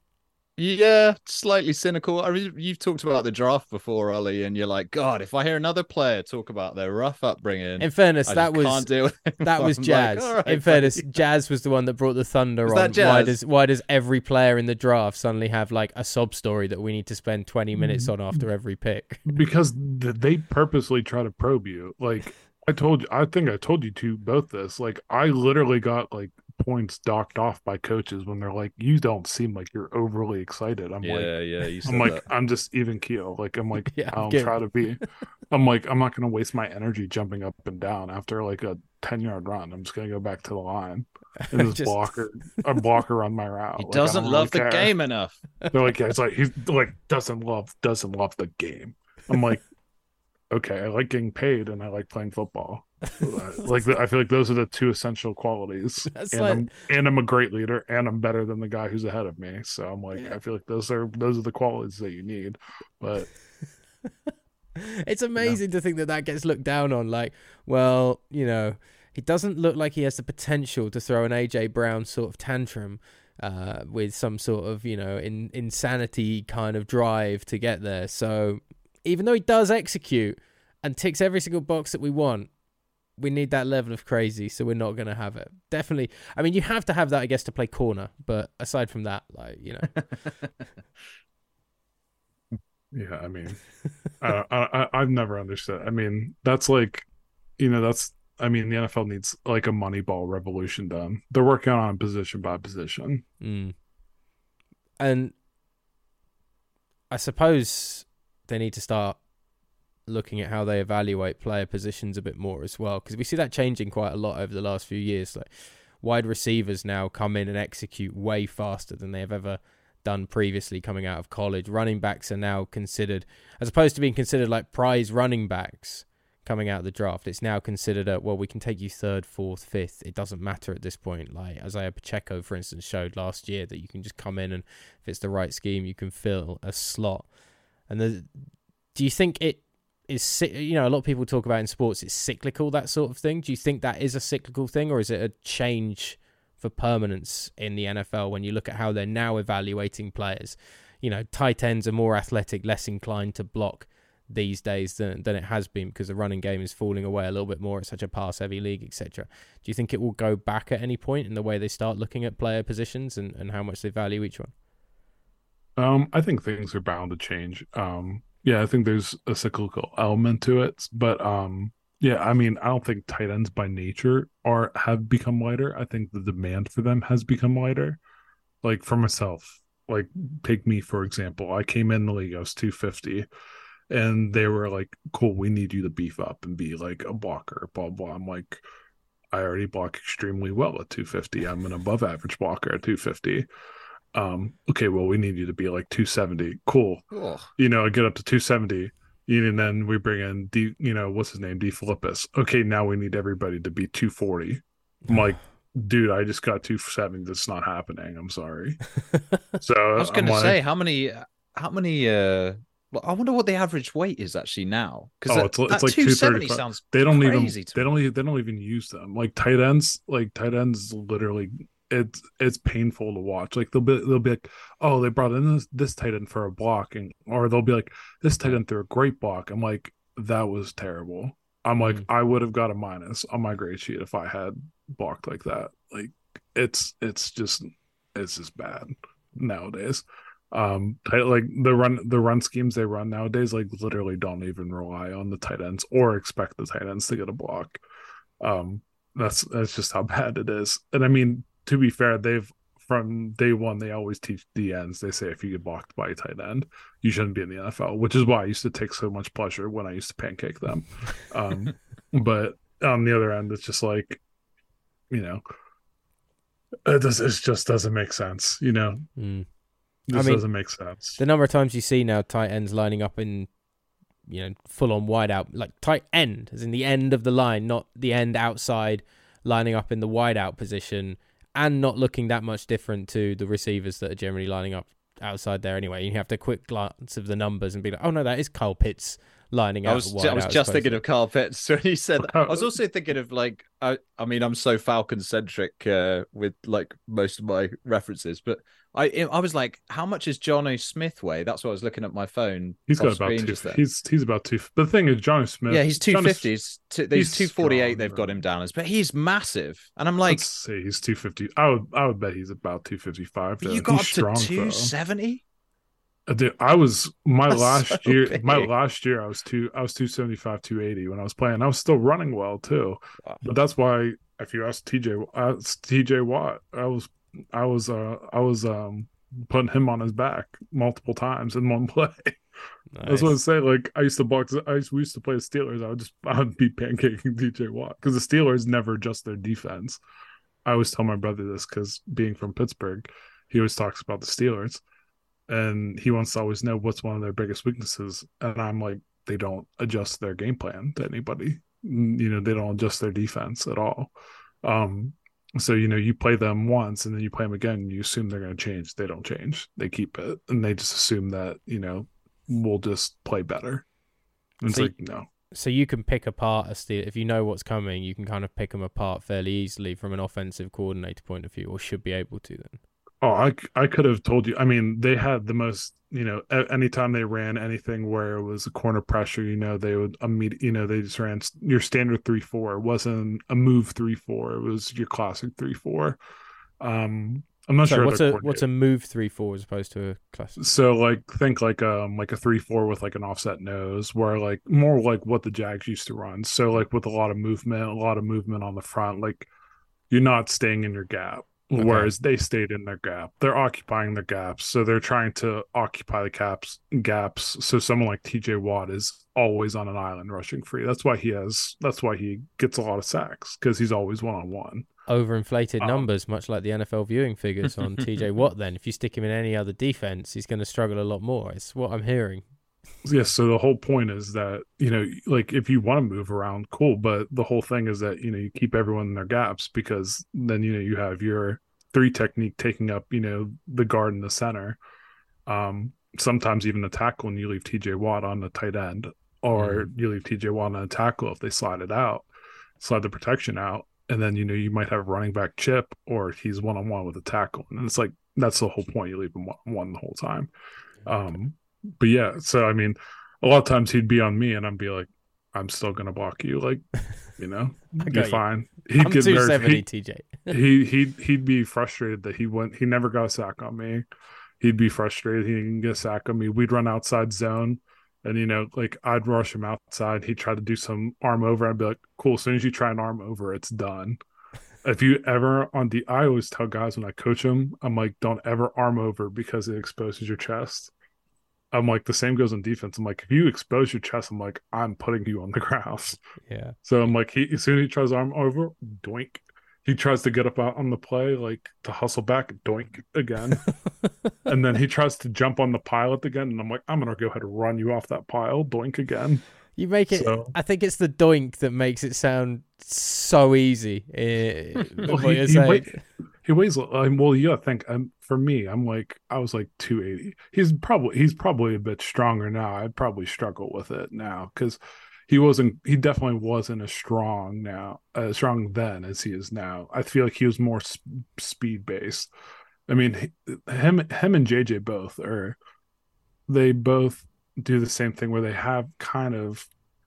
yeah, slightly cynical. I mean, you've talked about the draft before, Ollie, and you're like, God, if I hear another player talk about their rough upbringing, In fairness, I that just was can't deal with it. that was I'm like, Jazz. all right, In fairness, buddy. Jazz was the one that brought the thunder Was on. that Why Jazz? does why does every player in the draft suddenly have like a sob story that we need to spend twenty minutes on after every pick? Because th- they purposely try to probe you. Like I told you, I think I told you two both this. Like I literally got like points docked off by coaches when they're like, "You don't seem like you're overly excited." I'm yeah, like, yeah, you said I'm like, that. I'm just even keel. Like I'm like, Yeah, I'll good. try to be. I'm like, I'm not gonna waste my energy jumping up and down after like a ten yard run. I'm just gonna go back to the line and just, Just- blocker a blocker on my route. He Like, I doesn't don't love really the care. game enough. They're like, yeah, it's like he's like doesn't love doesn't love the game. I'm like, okay, I like getting paid and I like playing football. Like I feel like those are the two essential qualities. That's and like, I'm and I'm a great leader, and I'm better than the guy who's ahead of me. So I'm like, yeah. I feel like those are those are the qualities that you need. But It's amazing to think that that gets looked down on. Like, well, you know, he doesn't look like he has the potential to throw an A J Brown sort of tantrum uh, with some sort of, you know, in, insanity kind of drive to get there. So even though he does execute and ticks every single box that we want, we need that level of crazy, so we're not going to have it. Definitely. I mean, you have to have that, I guess, to play corner. But aside from that, like, you know. yeah, I mean, I, I I've never understood. I mean, that's like, you know, that's. I mean, the N F L needs like a Moneyball revolution done. They're working on position by position. Mm. And I suppose they need to start looking at how they evaluate player positions a bit more as well, because we see that changing quite a lot over the last few years. Like, wide receivers now come in and execute way faster than they have ever done previously coming out of college. Running backs are now considered, as opposed to being considered like prize running backs coming out of the draft, it's now considered a, well, we can take you third, fourth, fifth. It doesn't matter at this point. Like Isaiah Pacheco, for instance, showed last year that you can just come in and if it's the right scheme, you can fill a slot. And the, do you think it is, you know, a lot of people talk about in sports, it's cyclical, that sort of thing. Do you think that is a cyclical thing, or is it a change for permanence in the N F L when you look at how they're now evaluating players? You know, tight ends are more athletic, less inclined to block these days than than it has been because the running game is falling away a little bit more. It's such a pass-heavy league, et cetera. Do you think it will go back at any point in the way they start looking at player positions and, and how much they value each one? Um, I think things are bound to change. Um, yeah, I think there's a cyclical element to it, but um, yeah, I mean, I don't think tight ends by nature are have become lighter. I think the demand for them has become lighter. Like for myself, like take me for example. I came in the league, I was two fifty. And they were like, cool, we need you to beef up and be like a blocker, blah, blah. I'm like, I already block extremely well at two fifty. I'm an above average blocker at two fifty. Um, okay, well, we need you to be like two seventy. Cool. Oh. You know, I get up to two seventy. And then we bring in, D, you know, what's his name? D. Philippus. Okay, now we need everybody to be two forty. I'm like, dude, I just got two seventy. That's not happening. I'm sorry. So I was going to like, say, how many, how many, uh, I wonder what the average weight is actually now. Because oh, that, it's, it's that like two seventy two thirty-five. sounds they don't even crazy to they me. don't even they don't even use them. Like tight ends, like tight ends literally it's it's painful to watch. Like they'll be they'll be like, oh, they brought in this, this tight end for a block, and or they'll be like, this tight end threw a great block. I'm like, that was terrible. I'm like, mm. I would have got a minus on my grade sheet if I had blocked like that. Like it's it's just it's just bad nowadays. Um, tight, like the run, the run schemes they run nowadays, like literally don't even rely on the tight ends or expect the tight ends to get a block. Um, that's that's just how bad it is. And I mean, to be fair, they've from day one they always teach D Ns. They say if you get blocked by a tight end, you shouldn't be in the N F L, which is why I used to take so much pleasure when I used to pancake them. Um, but on the other end, it's just like, you know, it, does, it just doesn't make sense. You know. Mm. This I mean, doesn't make sense. The number of times you see now tight ends lining up in, you know, full on wide out, like tight end, as in the end of the line, not the end outside, lining up in the wide out position and not looking that much different to the receivers that are generally lining up outside there anyway. You have to quick glance of the numbers and be like, oh no, that is Kyle Pitts lining out. I was, I was just thinking of Kyle Pitts when he said that. I was also thinking of like, I, I mean, I'm so Falcon centric uh, with like most of my references, but I I was like, how much is Jonnu Smith weigh? That's what I was looking at my phone. He's got about two. He's he's about two. But the thing is, Jonnu Smith. Yeah, he's two fifties. He's two forty eight. They've got him down as, but he's massive. And I'm like, let's say he's two fifty. I would I would bet he's about two fifty five. You got he's up to two seventy. Dude, I was my That's last so year. big. My last year, I was two. I was two seventy five, two eighty when I was playing. I was still running well too, wow. But that's why if you ask T J, uh, T J Watt, I was, I was, uh, I was um putting him on his back multiple times in one play. Nice. That's what I say. Like I used to box. I used, we used to play the Steelers. I would just I would be pancaking T J Watt because the Steelers never adjust their defense. I always tell my brother this because being from Pittsburgh, he always talks about the Steelers. And he wants to always know what's one of their biggest weaknesses. And I'm like, they don't adjust their game plan to anybody. You know, they don't adjust their defense at all. Um, so, you know, you play them once and then you play them again, and you assume they're going to change. They don't change. They keep it. And they just assume that, you know, we'll just play better. And it's so, like, no. So you can pick apart a Steelers. If you know what's coming, you can kind of pick them apart fairly easily from an offensive coordinator point of view, or should be able to then. Oh, I, I could have told you. I mean, they had the most, you know, anytime they ran anything where it was a corner pressure, you know, they would immediately, you know, they just ran your standard three four. It wasn't a move three four. It was your classic three four. Um, I'm not so sure. What's a what's a move three four as opposed to a classic? So like think like um like a three four with like an offset nose, where like more like what the Jags used to run. So like with a lot of movement, a lot of movement on the front, like you're not staying in your gap. Okay. Whereas they stayed in their gap. They're occupying their gaps. So they're trying to occupy the gaps gaps. So someone like T J Watt is always on an island rushing free. That's why he has that's why he gets a lot of sacks, because he's always one on one. Overinflated um, numbers, much like the N F L viewing figures on T J Watt then. If you stick him in any other defense, he's going to struggle a lot more. It's what I'm hearing. Yes, so the whole point is that, you know, like if you want to move around, cool, but the whole thing is that, you know, you keep everyone in their gaps, because then, you know, you have your three technique taking up, you know, the guard in the center, um, sometimes even the tackle, and you leave T J Watt on the tight end, or mm. you leave T J Watt on the tackle if they slide it out, slide the protection out, and then, you know, you might have a running back chip, or he's one-on-one with a tackle, and it's like, that's the whole point. You leave him one-on-one the whole time. Um, But yeah, so I mean, a lot of times he'd be on me, and I'd be like, "I'm still gonna block you, like, you know, you're fine." He'd I'm two seventy, T J. he he'd he'd be frustrated that he went. He never got a sack on me. He'd be frustrated he didn't get a sack on me. We'd run outside zone, and you know, like I'd rush him outside. He'd try to do some arm over. I'd be like, "Cool." As soon as you try an arm over, it's done. If you ever on the, I always tell guys when I coach them, I'm like, "Don't ever arm over, because it exposes your chest." I'm like, the same goes on defense. I'm like, if you expose your chest, I'm like, I'm putting you on the ground. Yeah. So I'm like, he as soon as he tries arm over, doink. He tries to get up out on the play, like to hustle back, doink again. And then he tries to jump on the pilot again. And I'm like, I'm going to go ahead and run you off that pile, doink again. You make it, so, I think it's the doink that makes it sound so easy. Uh, well, he, he, weigh, he weighs, um, well, yeah, I think um, for me, I'm like, I was like two eighty. He's probably, he's probably a bit stronger now. I'd probably struggle with it now, because he wasn't, he definitely wasn't as strong now, as strong then as he is now. I feel like he was more sp- speed based. I mean, he, him, him and J J both are, they both do the same thing where they have kind of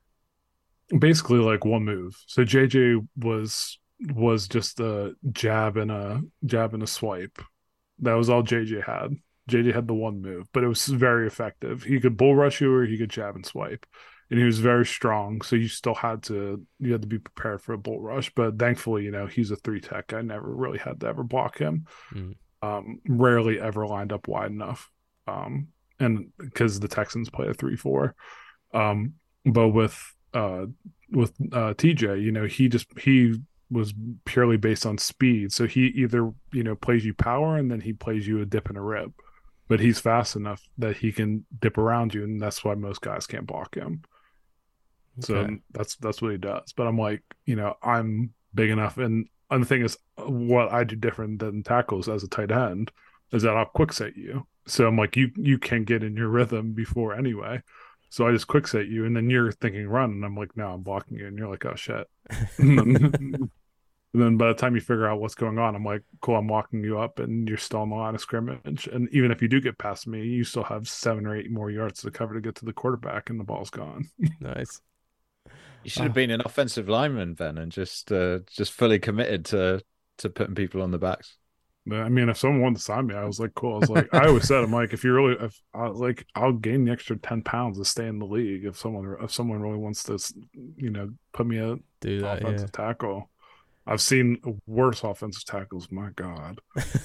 basically like one move. So J J was was just a jab and a jab and a swipe. That was all J J had. J J had the one move, but it was very effective. He could bull rush you, or he could jab and swipe, and he was very strong. So you still had to you had to be prepared for a bull rush. But thankfully, you know, he's a three tech. I never really had to ever block him. Mm. Um, rarely ever lined up wide enough. Um, and because the Texans play a three four, um, but with uh with uh T J, you know, he just he was purely based on speed. So he either, you know, plays you power, and then he plays you a dip and a rip, but he's fast enough that he can dip around you, and that's why most guys can't block him. Okay. So that's that's what he does. But I'm like, you know, I'm big enough, and, and the thing is, what I do different than tackles as a tight end is that I'll quick set you. So I'm like, you you can't get in your rhythm before anyway. So I just quick set you, and then you're thinking run, and I'm like, no, I'm blocking you, and you're like, oh shit. and, then, and then by the time you figure out what's going on, I'm like, cool, I'm walking you up, and you're still on the line of scrimmage. And even if you do get past me, you still have seven or eight more yards to cover to get to the quarterback, and the ball's gone. Nice. You should have oh. been an offensive lineman, Ben, and just uh, just fully committed to to putting people on the backs. I mean, if someone wanted to sign me, I was like, cool. I was like, I always said, I'm like, if you really, if I like, I'll gain the extra ten pounds to stay in the league. If someone, if someone really wants to, you know, put me a Do that, offensive yeah. tackle, I've seen worse offensive tackles. My God,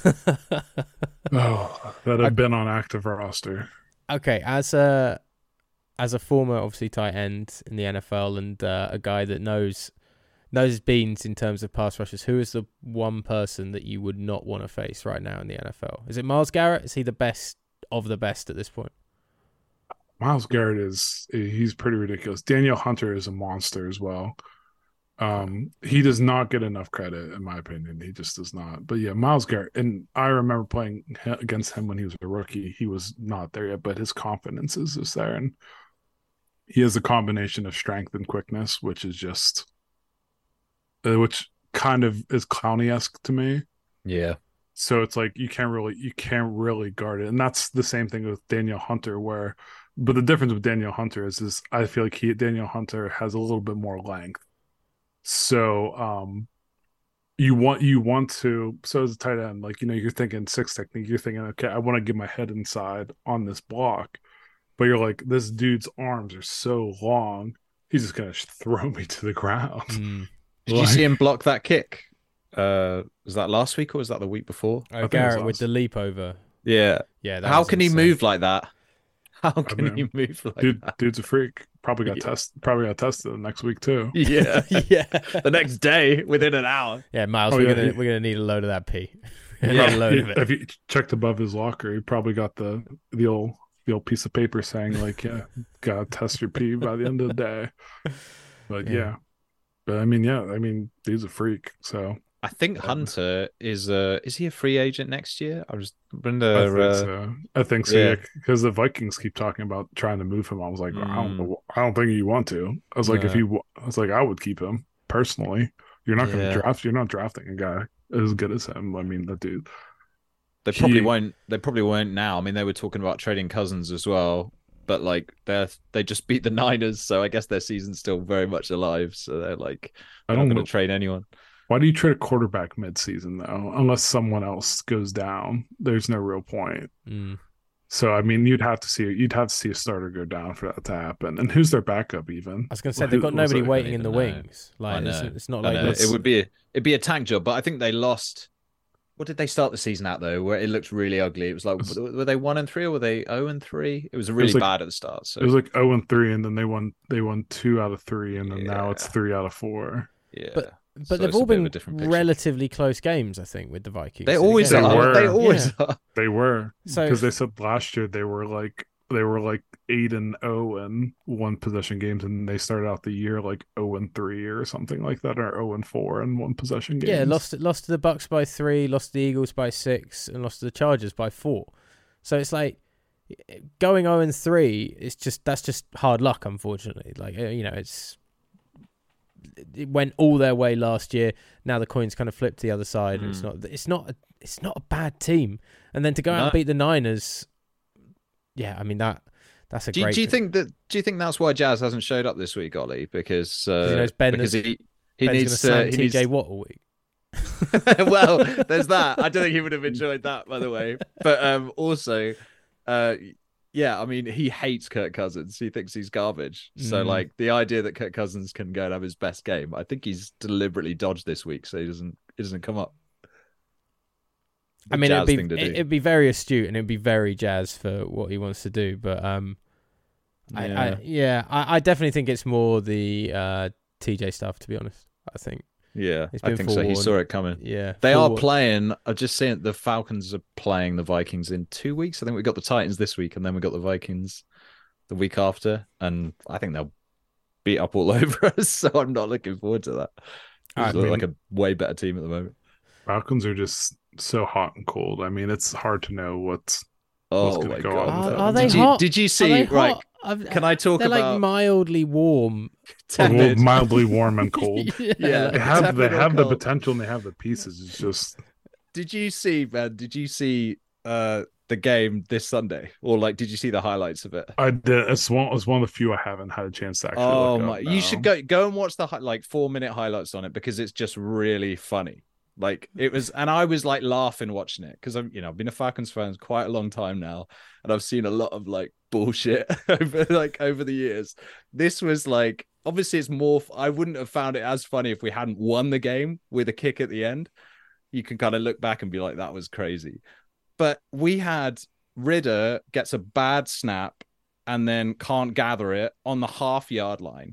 oh, that have I, been on active roster. Okay, as a as a former, obviously, tight end in the N F L, and uh, a guy that knows. knows his beans in terms of pass rushers, who is the one person that you would not want to face right now in the N F L? Is it Myles Garrett? Is he the best of the best at this point? Myles Garrett is, he's pretty ridiculous. Danielle Hunter is a monster as well. Um, he does not get enough credit, in my opinion. He just does not. But yeah, Myles Garrett, and I remember playing against him when he was a rookie. He was not there yet, but his confidence is just there, and he has a combination of strength and quickness, which is just, uh, which kind of is Clowney-esque to me. Yeah. So it's like you can't really, you can't really guard it, and that's the same thing with Danielle Hunter, where, but the difference with Danielle Hunter is, is I feel like he Danielle Hunter has a little bit more length. So um you want you want to so as a tight end, like, you know, you're thinking six technique, you're thinking, okay, I want to get my head inside on this block, but you're like, this dude's arms are so long, he's just gonna throw me to the ground. Mm. Did like, you see him block that kick? Uh was that last week or was that the week before? Oh, Garrett with the leap over. Yeah. Yeah. How can insane. he move like that? How can I mean, he move like dude, that? Dude's a freak. Probably got yeah. tested. Probably got tested next week too. Yeah, yeah. The next day, within an hour. Yeah, Miles, oh, we're yeah, gonna he, we're gonna need a load of that pee. Yeah, a load he, of it. If you checked above his locker, he probably got the the old the old piece of paper saying like, yeah, gotta test your pee by the end of the day. But yeah. yeah, but I mean, yeah, I mean, he's a freak. So. I think Hunter is uh is he a free agent next year? I was wonder. I think uh, so. I think so. Yeah, because yeah, the Vikings keep talking about trying to move him. I was like, mm. I don't know. I don't think you want to. I was like, yeah. if you, I was like, I would keep him personally. You're not going to yeah. draft. You're not drafting a guy as good as him. I mean, that dude. They probably he, won't. They probably won't now. I mean, they were talking about trading Cousins as well, but like they they just beat the Niners, so I guess their season's still very much alive. So they're like, they're I don't going to trade anyone. Why do you trade a quarterback mid-season, though? Unless someone else goes down, there's no real point. Mm. So, I mean, you'd have to see you'd have to see a starter go down for that to happen. And who's their backup even? I was going to say well, they've got nobody waiting in the know. wings. Like it's, it's not like it would be a, it'd be a tank job. But I think they lost. What did they start the season at though? Where it looked really ugly. It was like were they one and three or were they zero and three? It was really was like, bad at the start. So it was like zero and three, and then they won they won two out of three, and then yeah. now it's three out of four. Yeah, but. But so they've all been relatively close games, I think, with the Vikings. They always they are. Were. They always yeah. are. They were. So because they said last year they were like they were like eight and zero in one possession games, and they started out the year like zero and three or something like that, or zero and four in one possession games. Yeah, lost lost to the Bucks by three, lost to the Eagles by six, and lost to the Chargers by four. So it's like going zero and three. It's just that's just hard luck, unfortunately. Like you know, it's. It went all their way last year. Now the coin's kind of flipped to the other side. Mm. And it's not. It's not. A, it's not a bad team. And then to go no. out and beat the Niners, yeah, I mean that. That's a do, great. Do you think that? Do you think that's why Jazz hasn't showed up this week, Ollie? Because uh, he knows Ben because is, he he Ben's needs to he T J Watt all week. Well, there's that. I don't think he would have enjoyed that, by the way. But um, also, uh. Yeah, I mean, he hates Kirk Cousins. He thinks he's garbage. Mm. So, like, the idea that Kirk Cousins can go and have his best game, I think he's deliberately dodged this week so he doesn't he doesn't come up. The I mean, it'd be, it, it'd be very astute and it'd be very Jazz for what he wants to do. But, um, yeah, I, I, yeah, I, I definitely think it's more the uh, T J stuff, to be honest. I think. Yeah, I think so. He saw it coming. Yeah, they are playing. I've just seen the Falcons are playing the Vikings in two weeks. I think we got the Titans this week, and then we got the Vikings the week after. And I think they'll beat up all over us. So I'm not looking forward to that. It's I mean, like a way better team at the moment. Falcons are just so hot and cold. I mean, it's hard to know what's oh what's my go god. on. Are, are they did hot? You, did you see? Right. I've, Can I talk they're about? They're like mildly warm. Well, mildly warm and cold. yeah. yeah, they have they have the potential and they have the pieces. It's just. Did you see, man? Did you see uh, the game this Sunday, or like, did you see the highlights of it? I did. It's one. It's one of the few I haven't had a chance to actually. Oh look my! up You now. should go go and watch the like four minute highlights on it because it's just really funny. Like it was, and I was like laughing watching it because I'm, you know, I've been a Falcons fan quite a long time now, and I've seen a lot of like bullshit over like over the years. This was like, obviously, it's more. I wouldn't have found it as funny if we hadn't won the game with a kick at the end. You can kind of look back and be like, that was crazy. But we had Ridder gets a bad snap and then can't gather it on the half yard line,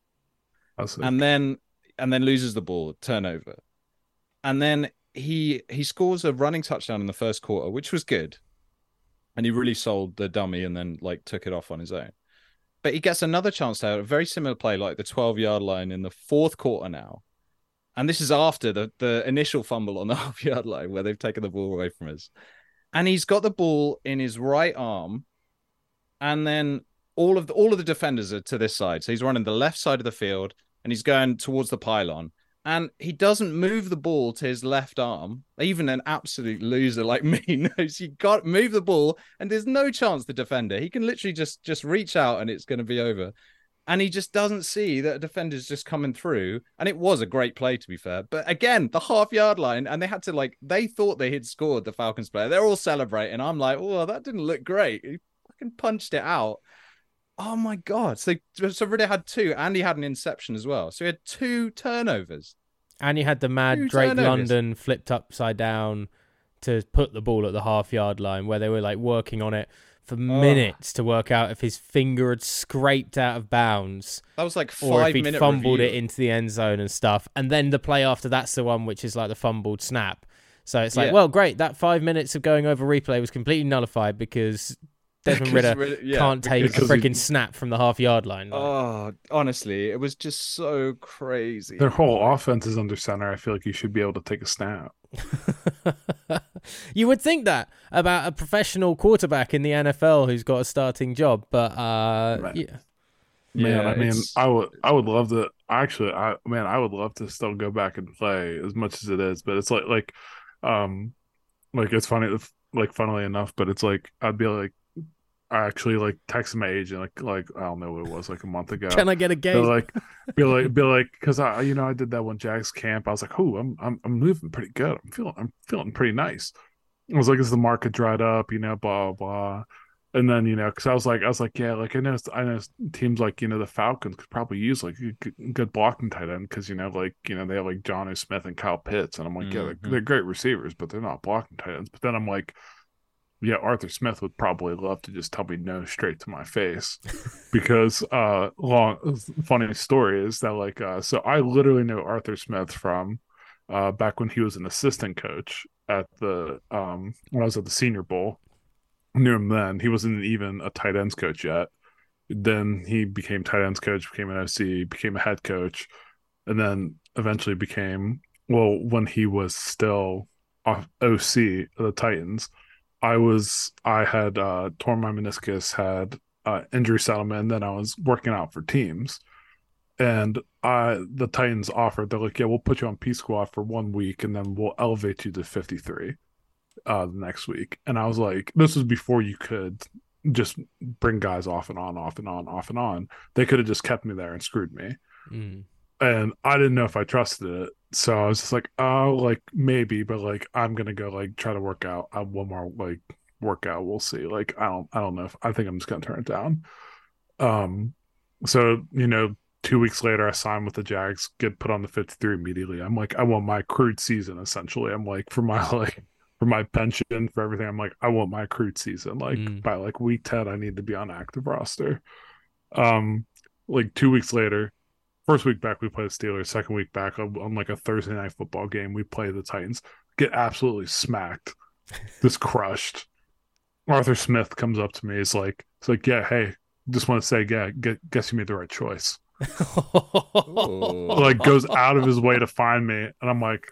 and then and then loses the ball, turnover. And then he he scores a running touchdown in the first quarter, which was good. And he really sold the dummy and then like took it off on his own. but he gets another chance to have a very similar play, like the twelve-yard line in the fourth quarter now. And this is after the, the initial fumble on the half-yard line where they've taken the ball away from us. And he's got the ball in his right arm, and then all of the, all of the defenders are to this side. So he's running the left side of the field, and he's going towards the pylon. And he doesn't move the ball to his left arm. Even an absolute loser like me knows you got to move the ball, and there's no chance the defender. He can literally just, just reach out, and it's going to be over. And he just doesn't see that a defender's just coming through. And it was a great play, to be fair. But again, the half-yard line, and they had to, like, they thought they had scored, the Falcons player. They're all celebrating. I'm like, oh, that didn't look great. He fucking punched it out. Oh, my God. So, so really had two, and he had an interception as well. So he had two turnovers. And he had the mad two Drake turnovers. London flipped upside down to put the ball at the half-yard line, where they were, like, working on it for minutes oh. to work out if his finger had scraped out of bounds. That was like five or if he'd minute fumbled review. it into the end zone and stuff. And then the play after that's the one which is like the fumbled snap. So it's like, yeah. well, great. That five minutes of going over replay was completely nullified because Desmond Ridder really, yeah, can't take a freaking he... snap from the half yard line. Like. Oh, honestly, it was just so crazy. Their whole offense is under center. I feel like you should be able to take a snap. You would think that about a professional quarterback in the N F L who's got a starting job, but uh, man. yeah, Man, yeah, I mean, it's... I would, I would love to. Actually, I man, I would love to still go back and play as much as it is. But it's like, like, um, like it's funny, like, funnily enough. But it's like I'd be like, I actually like texted my agent, like, like I don't know what it was, like a month ago. Can I get a game? Be like, be like, be like, because I, you know, I did that one Jags camp. I was like, oh, I'm, I'm, I'm moving pretty good. I'm feeling, I'm feeling pretty nice. I was like, as the market dried up, you know, blah blah. And then, you know, because I was like, I was like, yeah, like I know, I know teams like, you know, the Falcons could probably use like a good blocking tight end because, you know, like, you know, they have like Jonnu Smith and Kyle Pitts, and I'm like, mm-hmm. yeah, they're, they're great receivers, but they're not blocking tight ends. But then I'm like, yeah, Arthur Smith would probably love to just tell me no straight to my face because uh, long funny story is that like uh, so I literally know Arthur Smith from uh, back when he was an assistant coach at the um, when I was at the Senior Bowl. I knew him then. He wasn't even a tight ends coach yet. Then he became tight ends coach, became an O C, became a head coach, and then eventually became well when he was still O C of the Titans. I was, I had uh, torn my meniscus, had uh, injury settlement, and then I was working out for teams. And I, the Titans offered, they're like, yeah, we'll put you on P squad for one week, and then we'll elevate you to fifty-three uh, the next week. And I was like, this was before you could just bring guys off and on, off and on, off and on. They could have just kept me there and screwed me. Mm. And I didn't know if I trusted it. So I was just like, oh, like maybe, but like I'm gonna go like try to work out uh, one more like workout. We'll see. Like I don't, I don't know if I think I'm just gonna turn it down. Um, so you know, two weeks later, I signed with the Jags, get put on the fifty-three immediately. I'm like, I want my accrued season essentially. I'm like for my like for my pension for everything. I'm like, I want my accrued season. Like mm. by like week ten, I need to be on active roster. Um, like two weeks later. First week back, we play the Steelers. Second week back, on, on like a Thursday night football game, we play the Titans. Get absolutely smacked, just crushed. Arthur Smith comes up to me. He's like, "It's like, yeah, hey, just want to say, yeah, get, guess you made the right choice." Like goes out of his way to find me, and I'm like,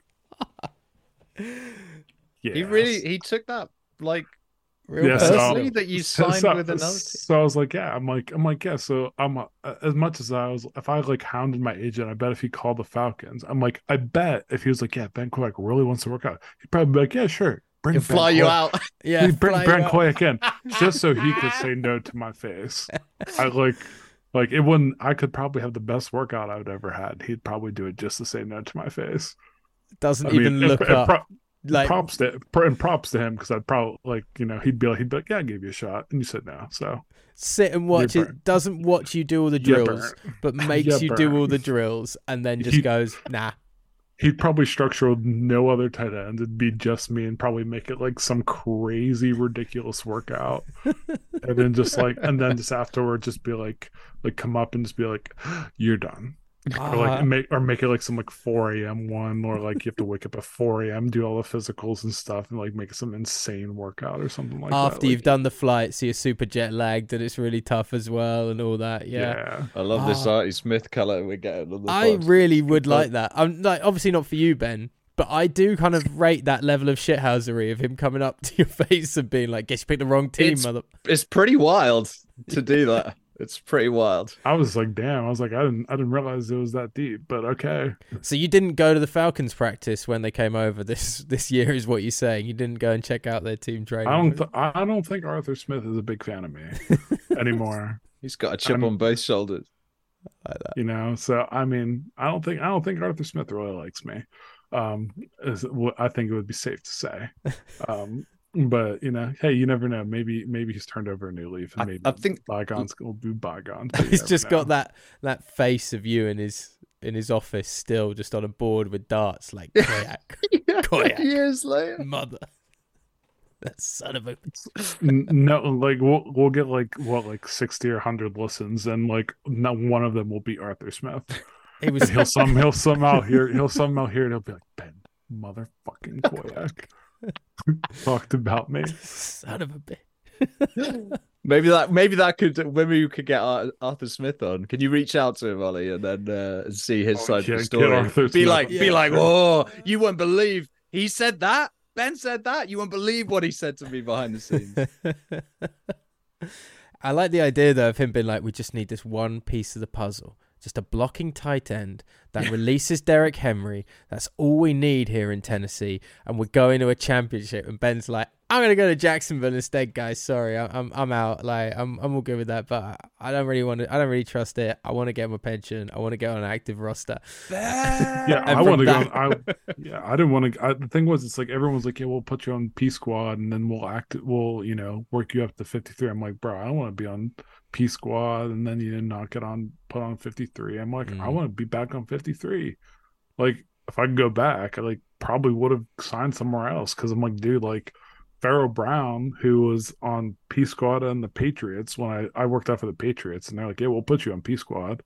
"Yeah." He really he took that like. Real yeah, personally so, that you signed so, with another team. So I was like, yeah, I'm like, I'm like, yeah. So I'm uh, as much as I was, if I like hounded my agent, I bet if he called the Falcons, I'm like, I bet if he was like, yeah, Ben Koyack really wants to work out, he'd probably be like, yeah, sure, bring He'll fly you out, yeah, He'd bring Ben Koyack in just so he could say no to my face. I like, like it wouldn't. I could probably have the best workout I've ever had. He'd probably do it just to say no to my face. Doesn't I even mean, look it, up. It pro- Like props to and props to him because I'd probably like you know he'd be like he'd be like yeah I gave you a shot and you said no so sit and watch it doesn't watch you do all the drills but makes You're you burnt. do all the drills and then just he, goes nah. He'd probably structure with no other tight end. It'd be just me and probably make it like some crazy ridiculous workout and then just like and then just afterward just be like like come up and just be like you're done Or like make or make it like some like four a.m. one, or like you have to wake up at four a.m. do all the physicals and stuff, and like make some insane workout or something like After that. you've like, done the flight, so you're super jet lagged and it's really tough as well and all that. Yeah. yeah. I love this Oh. Artie Smith colour we're getting on the I pod. really would like that. I'm like, obviously not for you, Ben, but I do kind of rate that level of shithousery of him coming up to your face and being like, "Guess you picked the wrong team, It's- mother." It's pretty wild to do that. It's pretty wild. I was like, damn. I was like, I didn't I didn't realize it was that deep, but okay. So you didn't go to the Falcons practice when they came over this this year, is what you're saying? You didn't go and check out their team training? I don't th- I don't think Arthur Smith is a big fan of me anymore. He's got a chip I'm- on both shoulders. like that. You know, so I mean, I don't think I don't think Arthur Smith really likes me. Um, is what I think it would be safe to say. Um, but you know, hey, you never know. Maybe maybe he's turned over a new leaf, and I- maybe I think- bygones will be bygones. but you He's never just know. got that that face of you in his in his office still, just on a board with darts, like Koyak, Koyak. Years later. mother. That son of a. N- no, like we'll we'll get like what like sixty or hundred listens, and like not one of them will be Arthur Smith. He was. He'll some he'll somehow hear he'll somehow hear it. He'll be like, Ben, motherfucking Koyak talked about me. Son of a bitch. Maybe that maybe that could maybe you could get Ar- Arthur Smith on. Can you reach out to him, Ollie, and then uh, see his Oh, side yeah, of the get story? Arthur Be Smith like, on. be Yeah, like, sure. oh, you wouldn't believe he said that. Ben said that. You won't believe what he said to me behind the scenes. I like the idea though of him being like, we just need this one piece of the puzzle, just a blocking tight end that releases Derrick Henry. That's all we need here in Tennessee, and we're going to a championship. And Ben's like, I'm gonna go to Jacksonville instead, guys. Sorry, I- I'm I'm out. Like I'm I'm all good with that, but I don't really want to. I don't really trust it. I want to get my pension. I want to get on an active roster. Yeah, And I from want to go. that- I yeah, I didn't want to. The thing was, it's like everyone's like, yeah, we'll put you on P Squad, and then we'll act. We'll you know work you up to fifty-three. I'm like, bro, I don't want to be on P Squad, and then you not get on put on fifty-three. I'm like, Mm. I want to be back on fifty-three. Like, if I could go back, I like probably would have signed somewhere else because I'm like, dude, like Pharaoh Brown, who was on P Squad and the Patriots when I I worked out for the Patriots, and they're like, yeah, we'll put you on P Squad.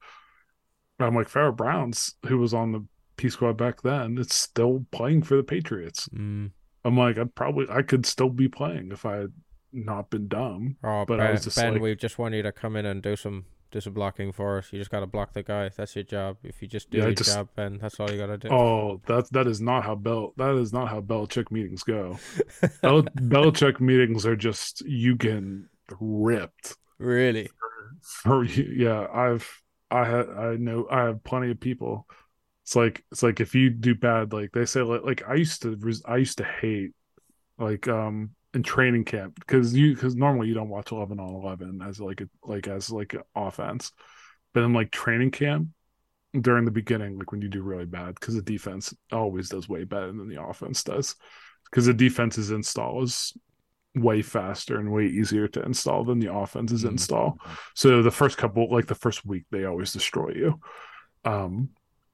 I'm like, Pharaoh Brown's, who was on the P Squad back then, it's still playing for the Patriots. Mm. I'm like, I'd probably, I could still be playing if I had not been dumb. Oh, But Ben, I was just Ben like- we just want you to come in and do some do some blocking for us. You just got to block the guy. That's your job. If you just do Yeah, I your just- job, Ben, that's all you got to do. Oh, that that is not how Bel that is not how Belichick meetings go. Bel- Belichick meetings are just you getting ripped. Really? For yeah, I've I had I know I have plenty of people. It's like it's like if you do bad, like they say, like like I used to res- I used to hate like um in training camp because you because normally you don't watch eleven on eleven as like a like as like an offense, but in like training camp during the beginning, like when you do really bad, because the defense always does way better than the offense does, because the defense's install is way faster and way easier to install than the offense's Mhm. install. So the first couple, like the first week, they always destroy you. Um,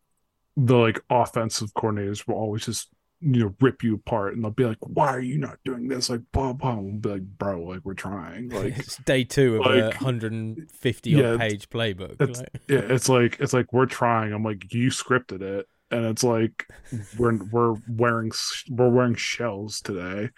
the like offensive coordinators will always just you know rip you apart, and they'll be like, "Why are you not doing this?" Like, blah blah. And we'll be like, "Bro, like we're trying." Like, It's day two of a like- one hundred fifty Yeah, odd page playbook. it's- Like, yeah, it's like it's like we're trying. I'm like, you scripted it, and it's like we're we're wearing we're wearing shells today,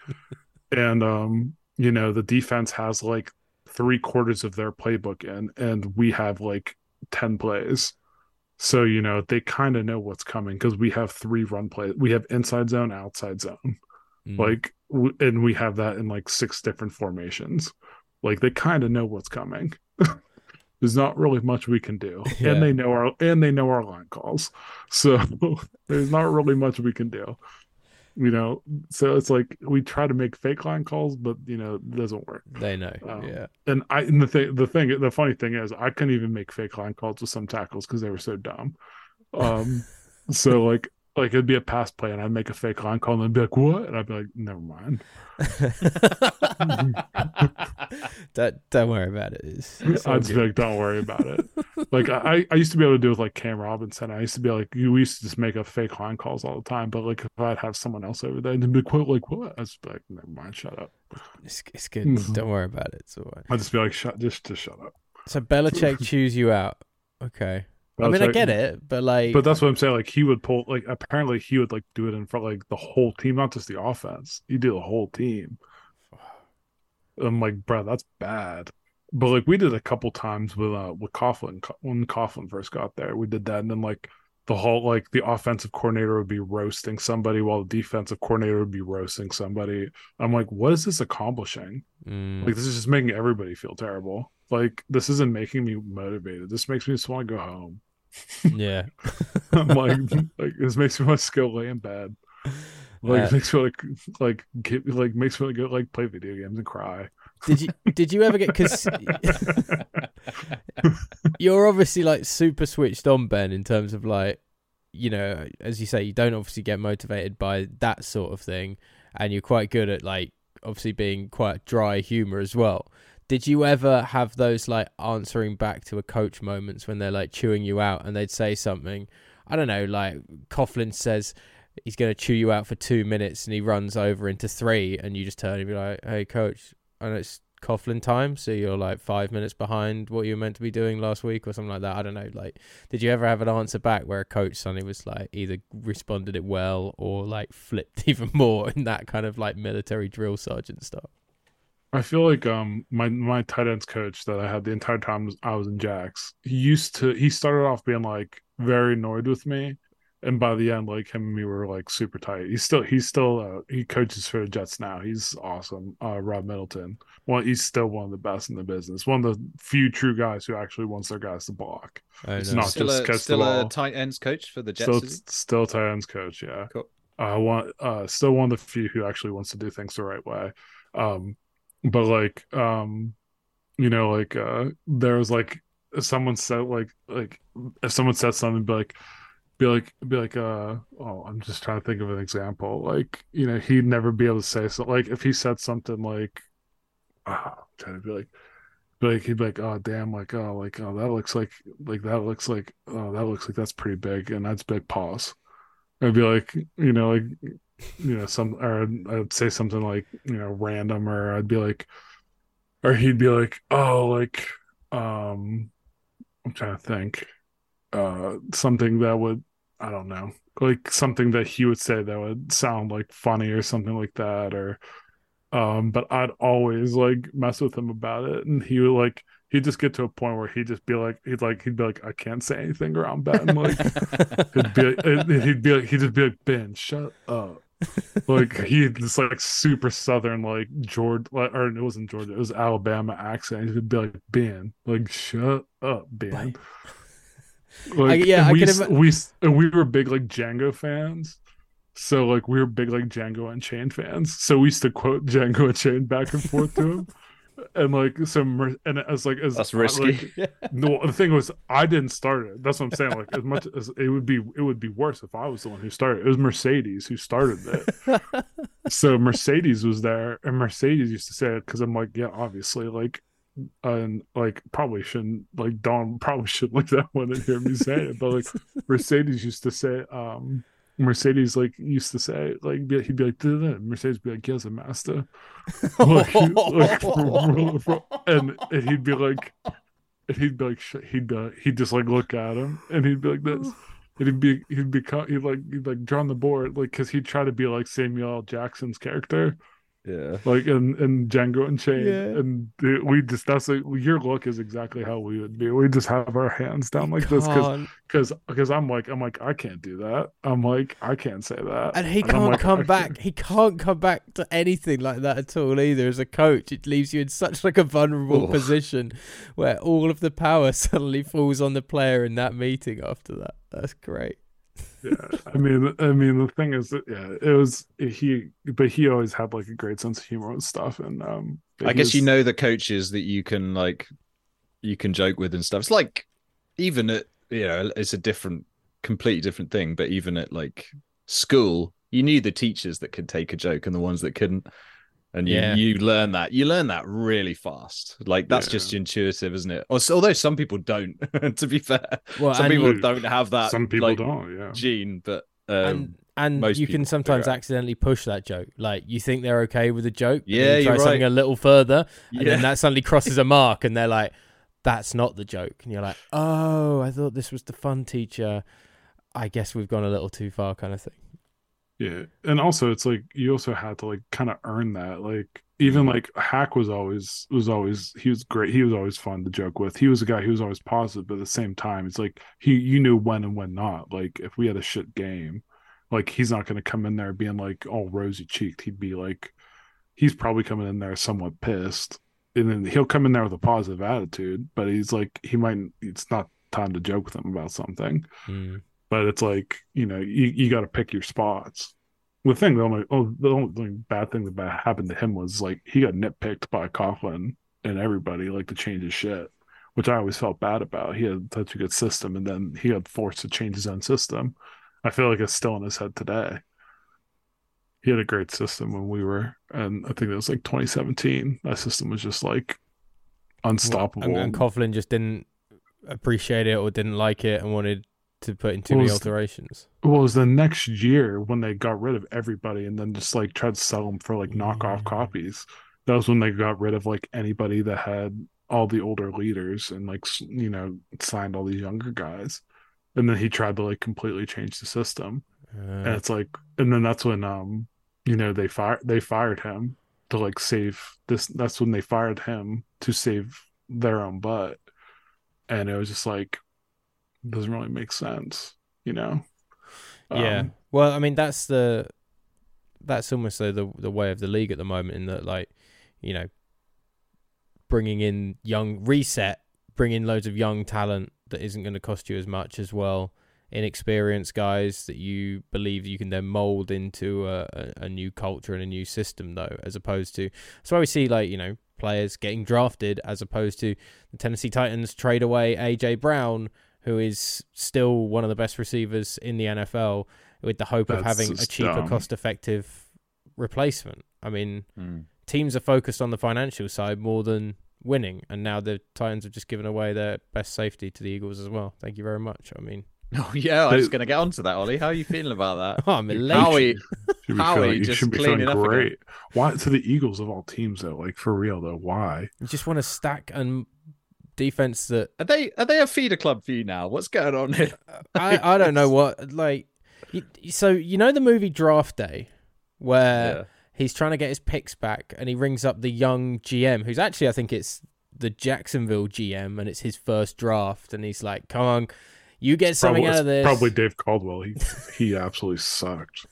and um, you know, the defense has like three quarters of their playbook in, and we have like ten plays. So you know they kind of know what's coming because we have three run plays. We have inside zone, outside zone, mm. like, w- and we have that in like six different formations. Like they kind of know what's coming. There's not really much we can do, Yeah. and they know our and they know our line calls. So there's not really much we can do. You know, so it's like we try to make fake line calls, but you know it doesn't work. They know. Um, yeah. And I and the thing the thing the funny thing is I couldn't even make fake line calls with some tackles because they were so dumb. Um, so like like it'd be a pass play and I'd make a fake line call and they'd be like, "What?" And I'd be like, "Never mind." don't, don't worry about it. It's, it's all I'd just be good. like, "Don't worry about it." Like I, I used to be able to do it with like Cam Robinson. I used to be like, we used to just make up fake line calls all the time. But like if I'd have someone else over there, and they'd be like, "What?" Like what? I'd just be like, "Never mind, shut up." It's, it's good. Mhm. Don't worry about it. It's all right. I'd just be like, "Shut, just, just shut up." So Belichick chews you out. Okay. I mean, I Belichick- get it, but like, But that's what I'm saying. Like he would pull, like apparently he would like do it in front like the whole team, not just the offense. He do the whole team. I'm like, bro, that's bad. But like we did a couple times with uh with Coughlin when Coughlin first got there. We did that, and then like the whole like the offensive coordinator would be roasting somebody while the defensive coordinator would be roasting somebody. I'm like, what is this accomplishing? mm, Like this is just making everybody feel terrible. Like this isn't making me motivated. This makes me just want to go home. yeah. I'm like, like this makes me want to go lay in bed. Like Uh, it makes me like like get like makes me want to go like play video games and cry. Did you did you ever get because you're obviously like super switched on, Ben, in terms of like, you know, as you say, you don't obviously get motivated by that sort of thing, and you're quite good at like obviously being quite dry humor as well. Did you ever have those like answering back to a coach moments when they're like chewing you out and they'd say something, I don't know, like Coughlin says he's going to chew you out for two minutes and he runs over into three, and you just turn and be like, hey coach, I know it's Coughlin time, so you're like five minutes behind what you were meant to be doing last week or something like that. I don't know. Like, did you ever have an answer back where a coach suddenly was like either responded it well or like flipped even more in that kind of like military drill sergeant stuff? I feel like um my my tight ends coach that I had the entire time I was in Jax, he used to he started off being like very annoyed with me, and by the end, like him and me were like super tight. He's still he's still uh, he coaches for the Jets now. He's awesome. Uh, Rob Middleton. Well, he's still one of the best in the business. One of the few true guys who actually wants their guys to block. Oh, It's no. not Still, just a, catch still the a ball. tight ends coach for the Jets. Still, is he? still tight ends coach. Yeah. Cool. I want uh still one of the few who actually wants to do things the right way. Um, but like um, you know, like uh, there was like if someone said like like if someone said something, be like. Be like, be like, uh, oh, I'm just trying to think of an example. Like, you know, he'd never be able to say so. Like, if he said something like, ah, I'm trying to be like, be like, he'd be like, oh, damn, like, oh, like, oh, that looks like, like, that looks like, oh, that looks like that's pretty big, and that's big pause. I'd be like, you know, like, you know, some, or I'd, I'd say something like, you know, random, or I'd be like, or he'd be like, oh, like, um, I'm trying to think, uh, something that would. I don't know, like something that he would say that would sound like funny or something like that, or um but I'd always like mess with him about it, and he would like he'd just get to a point where he'd just be like he'd like he'd be like I can't say anything around Ben, like he'd be like, he'd be like he'd just be like Ben, shut up. Like he had this like super southern like Georgia, like, or it wasn't Georgia, it was Alabama accent. He'd be like Ben, like shut up, Ben. Like, I, yeah, I we, can used- ima- we used- and we were big like Django fans, so like we were big like Django Unchained fans. So we used to quote Django Unchained back and forth to him, and like some and as like as That's risky. Like, no, the thing was I didn't start it. That's what I'm saying. Like as much as it would be, it would be worse if I was the one who started. It was Mercedes who started it. So Mercedes was there, and Mercedes used to say it because I'm like, yeah, obviously, like. And like probably shouldn't like Don probably shouldn't like that one and hear me say it, but like Mercedes used to say um Mercedes like used to say like be, he'd be like "Duh-duh-duh." Mercedes be like yes a master like, like, and, and he'd be like and he'd be like sh- he'd uh, he'd just like look at him and he'd be like this and he'd be he'd be he'd like he'd like draw on the board like because he'd try to be like Samuel L. Jackson's character. Yeah. Like in, in Django Unchained, Yeah. and it, we just that's like your look is exactly how we would be. We just have our hands down like this because Can't. because because I'm like I'm like I can't do that. I'm like I can't say that. And he I'm can't like, come I back. can't- He can't come back to anything like that at all either. As a coach, it leaves you in such like a vulnerable Oh. position where all of the power suddenly falls on the player in that meeting after that. That's great. Yeah, I mean, I mean, the thing is, that, yeah, it was he, but he always had like a great sense of humor and stuff, and um, but I he guess was- you know the coaches that you can like you can joke with and stuff. It's like even at you know, it's a different completely different thing, but even at like school, you knew the teachers that could take a joke and the ones that couldn't. And you, Yeah. you learn that. You learn that really fast. Like that's Yeah. just intuitive, isn't it? Al- Although some people don't, to be fair. Well, Some and people you- don't have that some people like, don't, yeah. gene, but um, and and most you can people sometimes figure out. accidentally push that joke. Like you think they're okay with the joke, and Yeah, then you try you're something right. a little further, and Yeah. then that suddenly crosses a mark, and they're like, that's not the joke. And you're like, oh, I thought this was the fun teacher. I guess we've gone a little too far, kind of thing. Yeah, and also it's like you also had to like kind of earn that. Like even like Hack was always was always he was great. He was always fun to joke with. He was a guy who was always positive, but at the same time, it's like he you knew when and when not. Like if we had a shit game, like he's not going to come in there being like all rosy cheeked. He'd be like, he's probably coming in there somewhat pissed, and then he'll come in there with a positive attitude. But he's like he might. It's not time to joke with him about something. Mm. But it's like, you know, you, you got to pick your spots. The thing, the only, oh, the only bad thing that happened to him was like he got nitpicked by Coughlin and everybody like to change his shit, which I always felt bad about. He had such a good system, and then he got forced to change his own system. I feel like it's still in his head today. He had a great system when we were, and I think it was like twenty seventeen. That system was just like unstoppable. Well, and, and Coughlin just didn't appreciate it or didn't like it and wanted to put in too many alterations. Well, it was the next year when they got rid of everybody and then just like tried to sell them for like knockoff yeah. copies. That was when they got rid of like anybody that had all the older leaders and like, you know, signed all these younger guys. And then he tried to like completely change the system. Uh, and it's like, and then that's when, um, you know, they fired, they fired him to like save this. That's when they fired him to save their own butt. And it was just like, doesn't really make sense, you know. Yeah. Um, well, I mean, that's the that's almost the, the the way of the league at the moment, in that, like, you know, bringing in young reset, bringing loads of young talent that isn't going to cost you as much as well, inexperienced guys that you believe you can then mold into a, a, a new culture and a new system, though, as opposed to that's why we see, like, you know, players getting drafted as opposed to the Tennessee Titans trade away A J Brown, who is still one of the best receivers in the N F L, with the hope That's of having a cheaper, dumb. cost-effective replacement. I mean, mm. teams are focused on the financial side more than winning, and now the Titans have just given away their best safety to the Eagles as well. Thank you very much. I mean, oh yeah, I was going to get onto that, Ollie. How are you feeling about that? Oh, I'm elated. Howie, should be Howie feeling, just should be cleaning feeling up great. again. Why to the Eagles of all teams though? Like for real though, why? You just want to stack and defense that are they are they a feeder club for you now? What's going on here? I, I don't know what, like, you, so you know the movie Draft Day, where yeah. he's trying to get his picks back and he rings up the young G M, who's actually, I think it's the Jacksonville G M, and it's his first draft, and he's like, come on, you get something probably, out of this. Probably Dave Caldwell. He he absolutely sucked.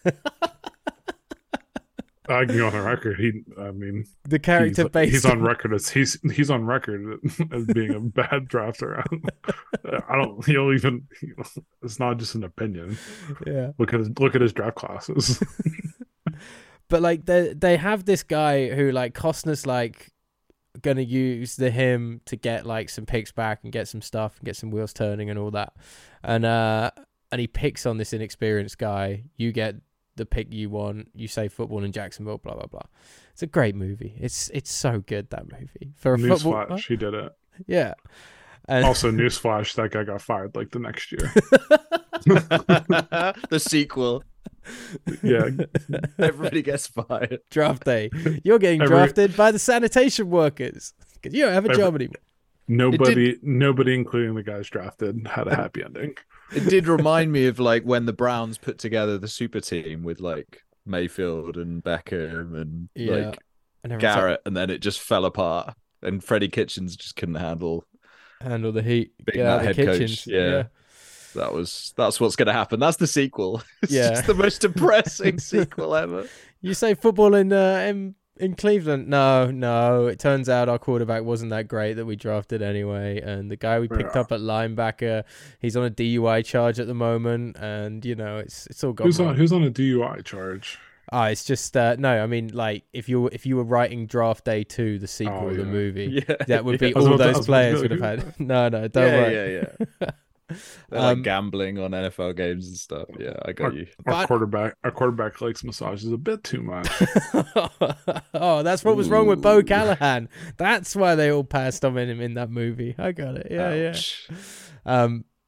I can go on the record. He, I mean, the character he's, based. He's on record as he's he's on record as being a bad drafter. I don't. He'll even. It's not just an opinion. Yeah. Look at his look at his draft classes. But like they they have this guy who, like, Costner's like gonna use the him to get like some picks back and get some stuff and get some wheels turning and all that, and uh and he picks on this inexperienced guy. You get the pick you want, you say football in Jacksonville, blah blah blah. It's a great movie. It's it's so good, that movie. For a Newsflash, football, he did it. Yeah. And also, newsflash, that guy got fired like the next year. The sequel. Yeah, everybody gets fired. Draft day. You're getting Every... drafted by the sanitation workers because you don't have a Every... job anymore. Nobody, did... nobody, including the guys drafted, had a happy ending. It did remind me of like when the Browns put together the super team with like Mayfield and Beckham and yeah. like and Garrett, like... and then it just fell apart. And Freddie Kitchens just couldn't handle handle the heat. Being Get out that of the head kitchens. coach. Yeah. yeah, that was that's what's going to happen. That's the sequel. It's yeah, just the most depressing sequel ever. You say football in uh, in in Cleveland? No, no. It turns out our quarterback wasn't that great that we drafted anyway, and the guy we picked yeah. up at linebacker, he's on a D U I charge at the moment, and you know it's it's all gone who's wrong. on who's on a D U I charge? Ah, it's just uh, no. I mean, like if you if you were writing Draft Day two, the sequel, oh, of the yeah. movie, yeah. that would be yeah. all those players would have had. No, no, don't yeah, worry. Yeah, yeah. They're Um, like gambling on N F L games and stuff. Yeah, I got Our, you. our But- quarterback, our quarterback likes massages a bit too much. Oh, that's what was wrong with Bo Callahan. That's why they all passed on him in that movie. I got it. Yeah, Ouch. yeah. Um,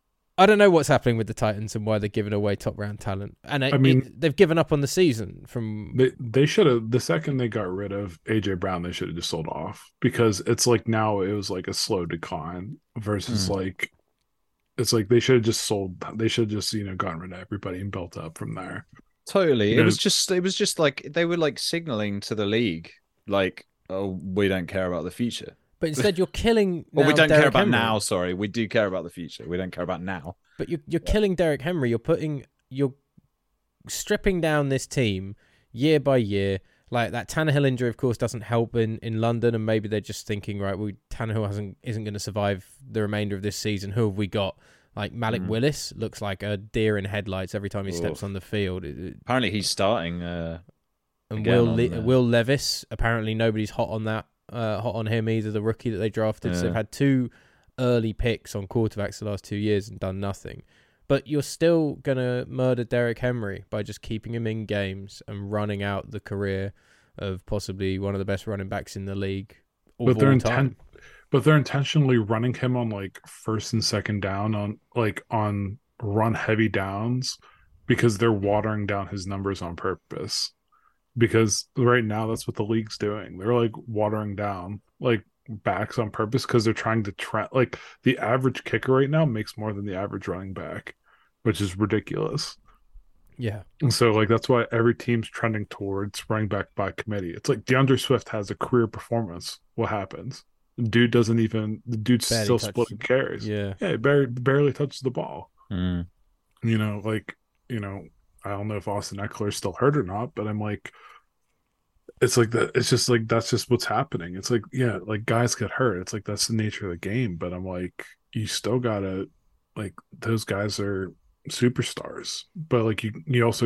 I don't know what's happening with the Titans and why they're giving away top round talent. And it, I mean, it, they've given up on the season from. They they should have, the second they got rid of A J Brown, they should have just sold off, because it's like now it was like a slow decline versus Mm. like it's like they should have just sold. They should have just, you know, gotten rid of everybody and built up from there. Totally. You It know- was just it was just like they were like signaling to the league, like, oh, we don't care about the future. But instead, you're killing. Well, we now don't care Derrick about Henry. now. Sorry, we do care about the future. We don't care about now. But you're you're killing Derrick Henry. You're putting you're stripping down this team year by year. Like that Tannehill injury, of course, doesn't help in, in London, and maybe they're just thinking, right, well, Tannehill hasn't isn't going to survive the remainder of this season. Who have we got? Like Malik Mm. Willis looks like a deer in headlights every time he steps Oof. on the field. It- it- Apparently, he's starting. Uh, and Again Will on, Le- uh, Will Levis, apparently nobody's hot on that, uh, hot on him either. The rookie that they drafted, so Yeah. they've had two early picks on quarterbacks the last two years and done nothing. But you're still gonna murder Derrick Henry by just keeping him in games and running out the career of possibly one of the best running backs in the league. Of But they're all intent, time. but they're intentionally running him on like first and second down on like on run heavy downs, because they're watering down his numbers on purpose. Because right now that's what the league's doing. They're like watering down like backs on purpose, because they're trying to trend. Like the average kicker right now makes more than the average running back, which is ridiculous. Yeah, And so like that's why every team's trending towards running back by committee. It's like DeAndre Swift has a career performance. What happens? The dude doesn't even. The dude's Barely still touches splitting the- carries. yeah. Yeah, he barely barely touches the ball. mm. You know, like, you know, I don't know if Austin Eckler's still hurt or not, but I'm like, it's like that. It's just like that's just what's happening. It's like, yeah, like guys get hurt. It's like that's the nature of the game. But I'm like, you still gotta, like, those guys are superstars. But like you, you also,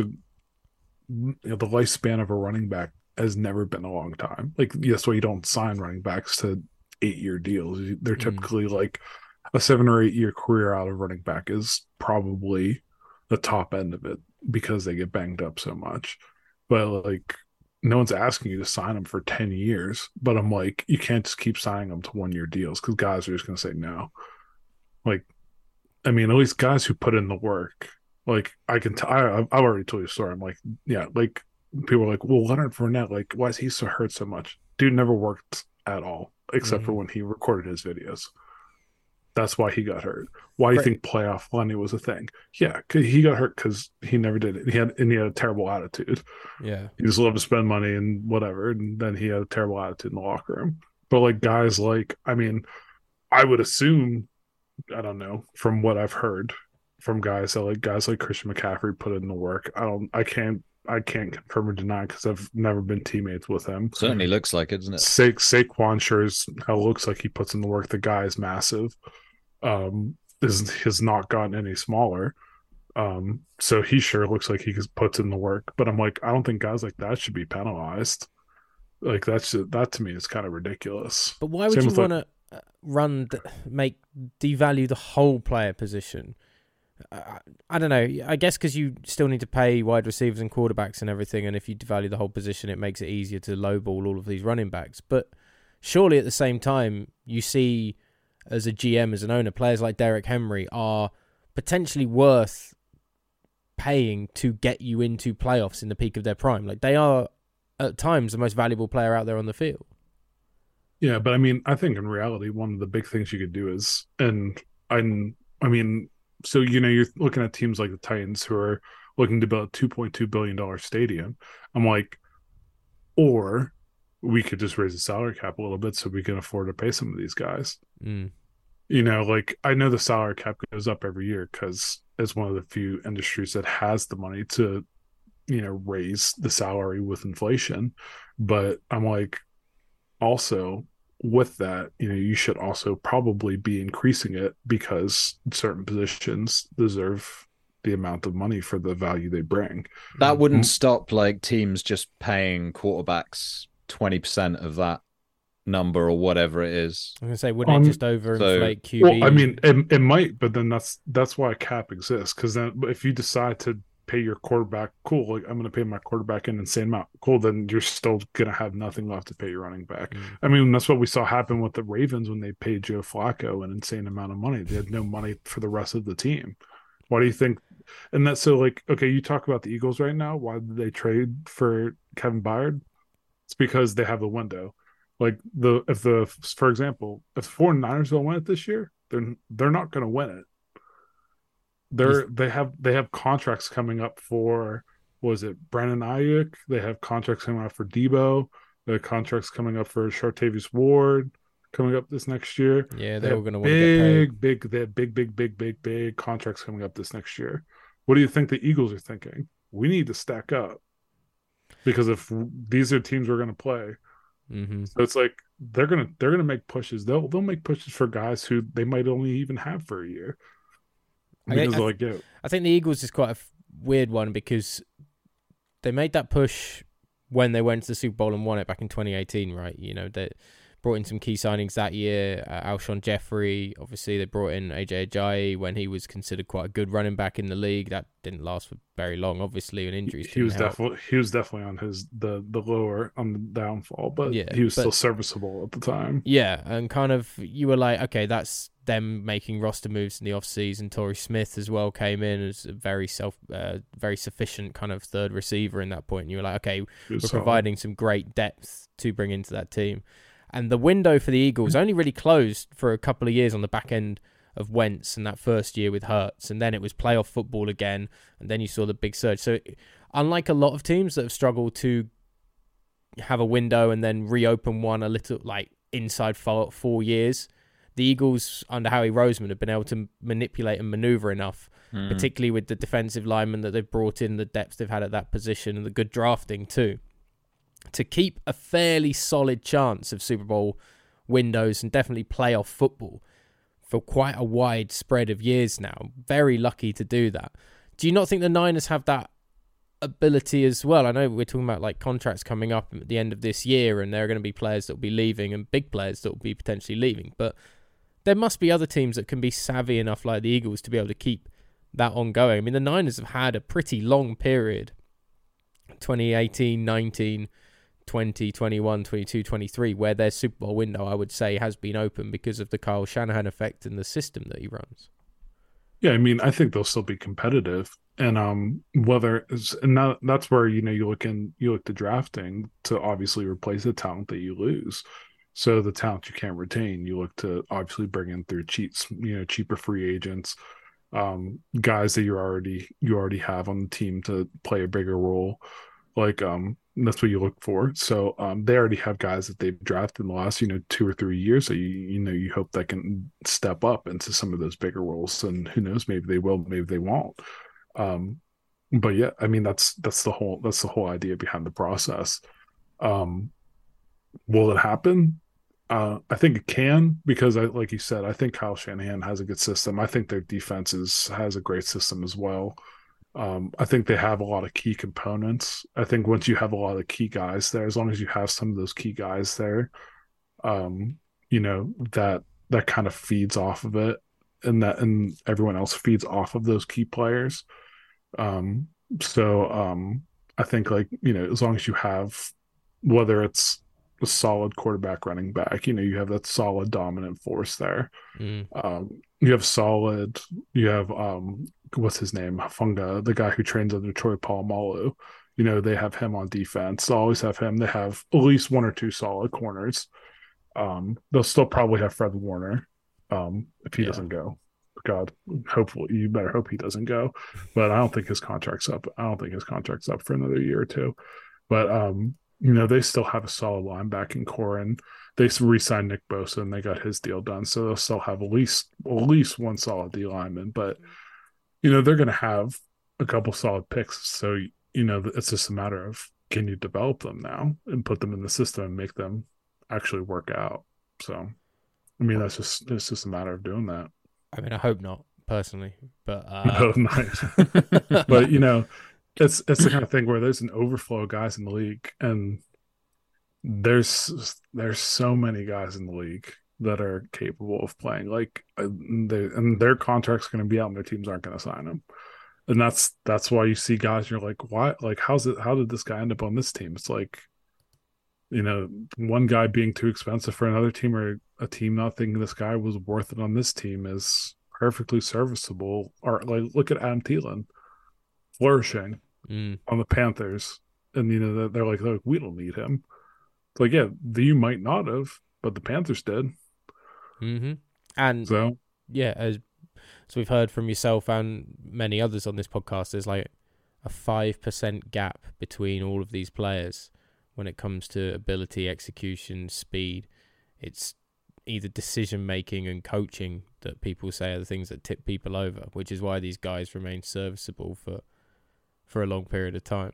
you know, the lifespan of a running back has never been a long time. Like that's why you don't sign running backs to eight year deals. They're Mm. typically like a seven or eight year career out of running back is probably the top end of it, because they get banged up so much. But like, no one's asking you to sign them for ten years. But I'm like, you can't just keep signing them to one year deals, because guys are just going to say no. Like, I mean, at least guys who put in the work. Like, I can tell, I've I've already told you a story. I'm like, yeah, like, people are like, well, Leonard Fournette, like, why is he so hurt so much? Dude never worked at all, except for Mhm. when he recorded his videos. That's why he got hurt. Why do you Right. think playoff Lenny was a thing? Yeah, 'cause he got hurt because he never did it. He had and he had a terrible attitude. Yeah. He just loved to spend money and whatever, and then he had a terrible attitude in the locker room. But like guys like, I mean, I would assume, I don't know, from what I've heard from guys that like guys like Christian McCaffrey put in the work. I don't, I can't, I can't confirm or deny because I've never been teammates with him. Certainly looks like it, doesn't it? Sa- Saquon sure is how it looks like he puts in the work. The guy is massive. Um, is has not gotten any smaller. Um, so he sure looks like he puts in the work. But I'm like, I don't think guys like that should be penalized. Like that's that to me is kind of ridiculous. But why would Same you with, like- want to run, th- make devalue the whole player position? I, I don't know. I guess because you still need to pay wide receivers and quarterbacks and everything, and if you devalue the whole position, it makes it easier to lowball all of these running backs. But surely at the same time, you see as a G M, as an owner, players like Derrick Henry are potentially worth paying to get you into playoffs in the peak of their prime. Like they are at times the most valuable player out there on the field. Yeah, but I mean, I think in reality, one of the big things you could do is, and I, I mean, so you know, you're looking at teams like the Titans who are looking to build a two point two billion dollars stadium. I'm like, or we could just raise the salary cap a little bit so we can afford to pay some of these guys. Mm. You know, like I know the salary cap goes up every year because it's one of the few industries that has the money to, you know, raise the salary with inflation. But I'm like, also with that, you know, you should also probably be increasing it because certain positions deserve the amount of money for the value they bring. That wouldn't Mm. stop like teams just paying quarterbacks twenty percent of that number or whatever it is. I'm gonna say, wouldn't Um, it just overinflate Q B? Well, I mean, it, it might, but then that's that's why a cap exists. Because then, if you decide to pay your quarterback. Cool. Like, I'm going to pay my quarterback an insane amount. Cool. Then you're still going to have nothing left to pay your running back. Mm. I mean, that's what we saw happen with the Ravens when they paid Joe Flacco an insane amount of money. They had no money for the rest of the team. Why do you think? And that's so like, okay, you talk about the Eagles right now. Why did they trade for Kevin Byard? It's because they have the window. Like the, if the, for example, if the 49ers don't win it this year, they're, they're not going to win it. They're they have they have contracts coming up for, was it Brandon Ayuk? They have contracts coming up for Debo. They have contracts coming up for Chartavius Ward coming up this next year. Yeah, they they're all going to want to get paid. Big, big, they have big, big, big, big, big contracts coming up this next year. What do you think the Eagles are thinking? We need to stack up because if these are teams we're going to play, mm-hmm. so it's like they're gonna they're gonna make pushes. They'll they'll make pushes for guys who they might only even have for a year. Because I, I, like, yeah. I think the Eagles is quite a f- weird one because they made that push when they went to the Super Bowl and won it back in twenty eighteen, right? You know, they brought in some key signings that year. Uh, Alshon Jeffrey, obviously they brought in A J Ajayi when he was considered quite a good running back in the league. That didn't last for very long, obviously, and injuries. He was help. definitely he was definitely on his the the lower on the downfall, but yeah, he was but, still serviceable at the time. Yeah, and kind of you were like, okay, that's them making roster moves in the offseason. Torrey Smith as well came in as a very self, uh, very sufficient kind of third receiver in that point. And you were like, okay, we're solid. Providing some great depth to bring into that team. And the window for the Eagles only really closed for a couple of years on the back end of Wentz and that first year with Hurts. And then it was playoff football again. And then you saw the big surge. So unlike a lot of teams that have struggled to have a window and then reopen one a little like inside four, four years, the Eagles under Howie Roseman have been able to manipulate and maneuver enough, mm. particularly with the defensive linemen that they've brought in, the depth they've had at that position, and the good drafting too, to keep a fairly solid chance of Super Bowl windows and definitely playoff football for quite a wide spread of years now. Very lucky to do that. Do you not think the Niners have that ability as well? I know we're talking about like contracts coming up at the end of this year, and there are going to be players that will be leaving and big players that will be potentially leaving, but there must be other teams that can be savvy enough like the Eagles to be able to keep that ongoing. I mean, the Niners have had a pretty long period, twenty eighteen, nineteen, twenty, twenty-one, twenty-two, twenty-three, where their Super Bowl window, I would say, has been open because of the Kyle Shanahan effect and the system that he runs. Yeah, I mean, I think they'll still be competitive. And um, whether it's, and that, that's where, you know, you look in, you look to drafting to obviously replace the talent that you lose. So the talent you can't retain, you look to obviously bring in through cheats, you know, cheaper free agents, um, guys that you already you already have on the team to play a bigger role. Like um, that's what you look for. So um, they already have guys that they've drafted in the last, you know, two or three years. So you you know you hope that can step up into some of those bigger roles. And who knows, maybe they will, maybe they won't. Um, but yeah, I mean that's that's the whole that's the whole idea behind the process. Um, will it happen? Uh, I think it can because, I, like you said, I think Kyle Shanahan has a good system. I think their defense is, has a great system as well. Um, I think they have a lot of key components. I think once you have a lot of key guys there, as long as you have some of those key guys there, um, you know, that that kind of feeds off of it, and that and everyone else feeds off of those key players. Um, so um, I think, like, you know, as long as you have, whether it's a solid quarterback, running back, you know, you have that solid dominant force there. Mm. Um, you have solid, you have, um, what's his name? Funga, the guy who trains under Troy Polamalu. You know, they have him on defense. They'll always have him. They have at least one or two solid corners. Um, they'll still probably have Fred Warner um, if he yeah. doesn't go. God, hopefully, you better hope he doesn't go. But I don't think his contract's up. I don't think his contract's up for another year or two. But, um, you know, they still have a solid linebacking core, and they re-signed Nick Bosa, and they got his deal done. So they'll still have at least at least one solid D lineman. But, you know, they're going to have a couple solid picks. So, you know, it's just a matter of, can you develop them now and put them in the system and make them actually work out? So, I mean, that's just it's just a matter of doing that. I mean, I hope not, personally. But uh... no, nice. But, you know, It's it's the kind of thing where there's an overflow of guys in the league, and there's there's so many guys in the league that are capable of playing. Like, they, and their contract's going to be out, and their teams aren't going to sign them. And that's that's why you see guys, you're like, why? Like, how's it? How did this guy end up on this team? It's like, you know, one guy being too expensive for another team, or a team not thinking this guy was worth it on this team is perfectly serviceable. Or like, look at Adam Thielen flourishing Mm. on the Panthers, and you know they're like, look, we don't need him. It's like, yeah, you might not have, but the Panthers did. Mm-hmm. And So yeah, as so we've heard from yourself and many others on this podcast, there's like a five percent gap between all of these players when it comes to ability, execution, speed. It's either decision making and coaching that people say are the things that tip people over, which is why these guys remain serviceable for for a long period of time.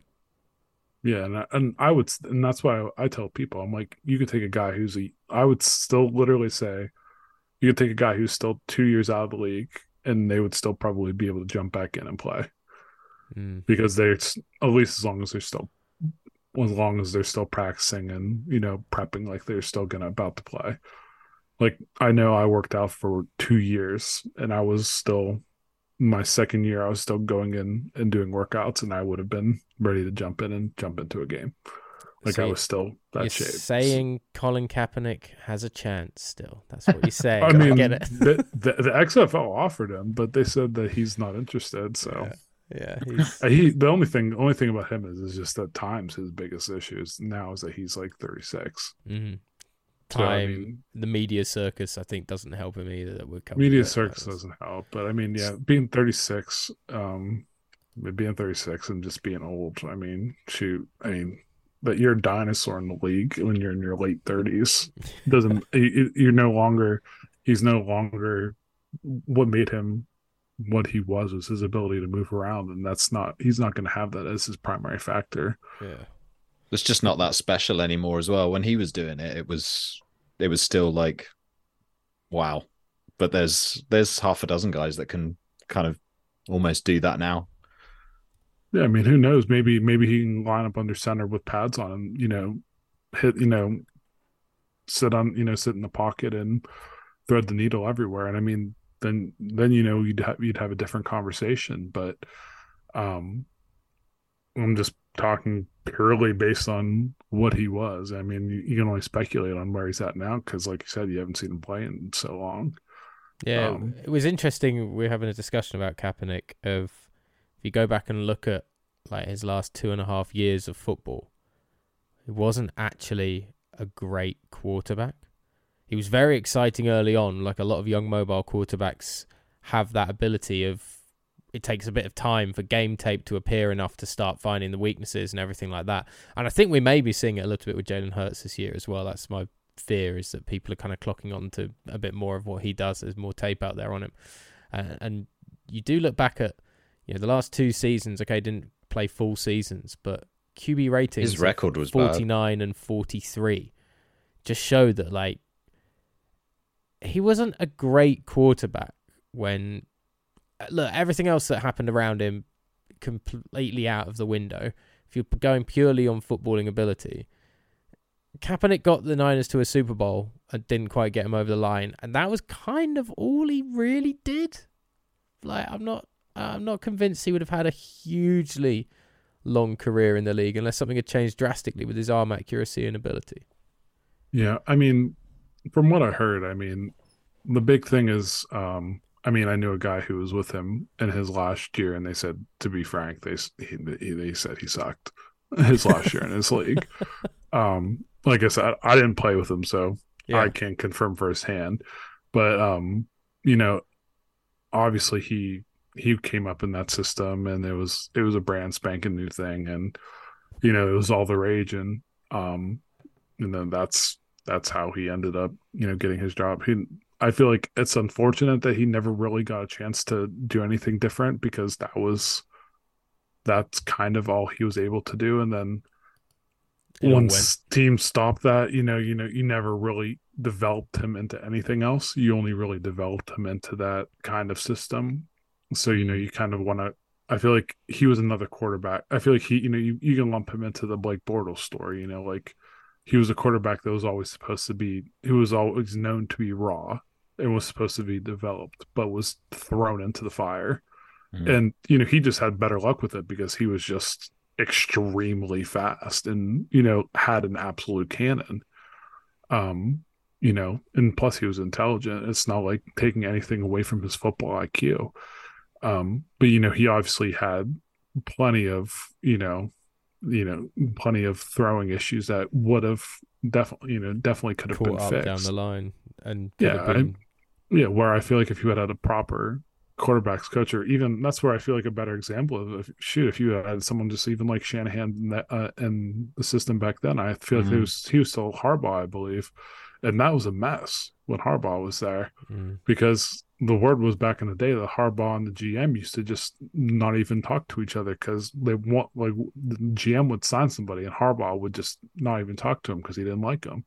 yeah, and I, and I would, and that's why I, I tell people, I'm like, you could take a guy who's a, I would still literally say, you could take a guy who's still two years out of the league, and they would still probably be able to jump back in and play Mm. because they're at least as long as they're still, as long as they're still practicing and, you know, prepping like they're still gonna about to play. Like, I know I worked out for two years, and I was still, my second year, I was still going in and doing workouts, and I would have been ready to jump in and jump into a game. Like, So I was still that you're shape. saying Colin Kaepernick has a chance still. That's what you're saying. I I mean, get it. the, the the X F L offered him, but they said that he's not interested. So Yeah, he's, Uh, he, the only thing, the only thing about him is, is just that time's his biggest issues now is that he's like thirty-six. mhm. So, time. I mean, The media circus, I think, doesn't help him either. That we're coming media to circus that. doesn't help, but I mean, yeah, being thirty-six, um, being thirty-six and just being old. I mean, shoot, I mean, that you're a dinosaur in the league when you're in your late thirties doesn't. you- You're no longer. He's no longer. What made him what he was was his ability to move around, and that's not. He's not going to have that as his primary factor. Yeah. It's just not that special anymore as well. When he was doing it, it was it was still like, wow. But there's there's half a dozen guys that can kind of almost do that now. Yeah, I mean, who knows? Maybe maybe he can line up under center with pads on and, you know, hit, you know, sit on, you know, sit in the pocket and thread the needle everywhere. And I mean, then then you know you'd have you'd have a different conversation. But um, I'm just talking purely based on what he was. I mean, you, you can only speculate on where he's at now because, like you said, you haven't seen him play in so long. Yeah, Um, it was interesting. We are having a discussion about Kaepernick. Of if you go back and look at like his last two and a half years of football, he wasn't actually a great quarterback. He was very exciting early on, like a lot of young mobile quarterbacks have that ability of. It takes a bit of time for game tape to appear enough to start finding the weaknesses and everything like that. And I think we may be seeing it a little bit with Jalen Hurts this year as well. That's my fear, is that people are kind of clocking on to a bit more of what he does. There's more tape out there on him. Uh, and you do look back at, you know, the last two seasons, okay, didn't play full seasons, but Q B ratings, His record was forty-nine and forty-three, just showed that, like, he wasn't a great quarterback when, look, everything else that happened around him completely out of the window. If you're going purely on footballing ability, Kaepernick got the Niners to a Super Bowl and didn't quite get him over the line, and that was kind of all he really did. Like, I'm not, I'm not convinced he would have had a hugely long career in the league unless something had changed drastically with his arm accuracy and ability. Yeah, I mean, from what I heard, I mean, the big thing is, um, I mean, I knew a guy who was with him in his last year, and they said, to be frank, they he, they said he sucked his last year in his league. Um, like I said, I didn't play with him, so Yeah. I can't confirm firsthand. But um, you know, obviously he he came up in that system, and it was it was a brand spanking new thing, and you know, it was all the rage, and um, and then that's that's how he ended up, you know, getting his job. He. I feel like it's unfortunate that he never really got a chance to do anything different, because that was that's kind of all he was able to do. And then It all once teams stopped that, you know, you know, you never really developed him into anything else. You only really developed him into that kind of system. So, you know, you kind of want to, I feel like he was another quarterback. I feel like he, you know, you, you can lump him into the Blake Bortles story, you know, like he was a quarterback that was always supposed to be, who was always known to be raw and was supposed to be developed, but was thrown into the fire. Mhm. And, you know, he just had better luck with it because he was just extremely fast and, you know, had an absolute cannon. Um, you know, and plus he was intelligent. It's not like taking anything away from his football I Q. Um, but, you know, he obviously had plenty of, you know, you know, plenty of throwing issues that would have definitely, you know, definitely could have Caught been up fixed down the line and could yeah, have been. I, yeah. Where I feel like if you had had a proper quarterbacks coach, or even that's where I feel like a better example of if, shoot, if you had someone just even like Shanahan in, that, uh, in the system back then, I feel like Mm. he was he was still Harbaugh, I believe, and that was a mess when Harbaugh was there Mm. because the word was back in the day that Harbaugh and the G M used to just not even talk to each other because they want like the G M would sign somebody and Harbaugh would just not even talk to him because he didn't like him.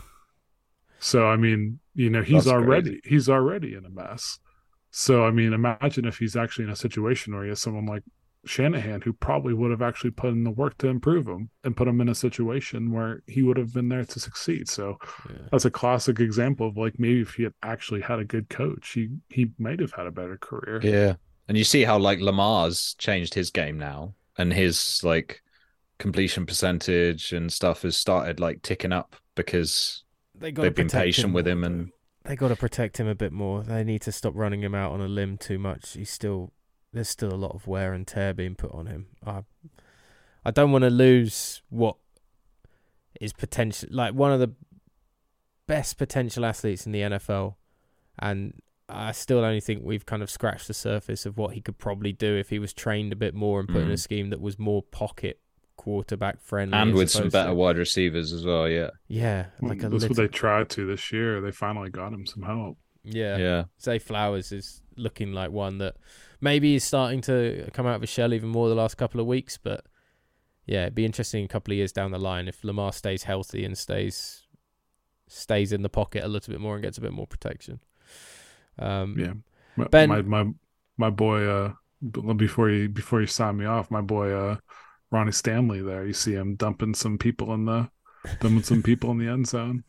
So I mean, you know, he's That's already crazy. he's already in a mess. So I mean, imagine if he's actually in a situation where he has someone like Shanahan who probably would have actually put in the work to improve him and put him in a situation where he would have been there to succeed. So Yeah. that's a classic example of like maybe if he had actually had a good coach, he he might have had a better career. Yeah. And you see how like Lamar's changed his game now and his like completion percentage and stuff has started like ticking up because They got they've to been protect patient him with more, him though. and They got to protect him a bit more. They need to stop running him out on a limb too much. He's still there's still a lot of wear and tear being put on him. I I don't want to lose what is potential like one of the best potential athletes in the N F L, and I still only think we've kind of scratched the surface of what he could probably do if he was trained a bit more and put in a Mm. scheme that was more pocket quarterback friendly and as with some opposed better to- wide receivers as well. Yeah. yeah, like a That's little, what they tried to this year. They finally got him some help. yeah. Yeah. Zay Flowers is looking like one that maybe is starting to come out of his shell even more the last couple of weeks. But yeah, it'd be interesting a couple of years down the line if Lamar stays healthy and stays stays in the pocket a little bit more and gets a bit more protection. Um, Yeah, my Ben- my my, my boy. Uh, b- before you before you sign me off, my boy. Uh, Ronnie Stanley. There, you see him dumping some people in the dumping some people in the end zone.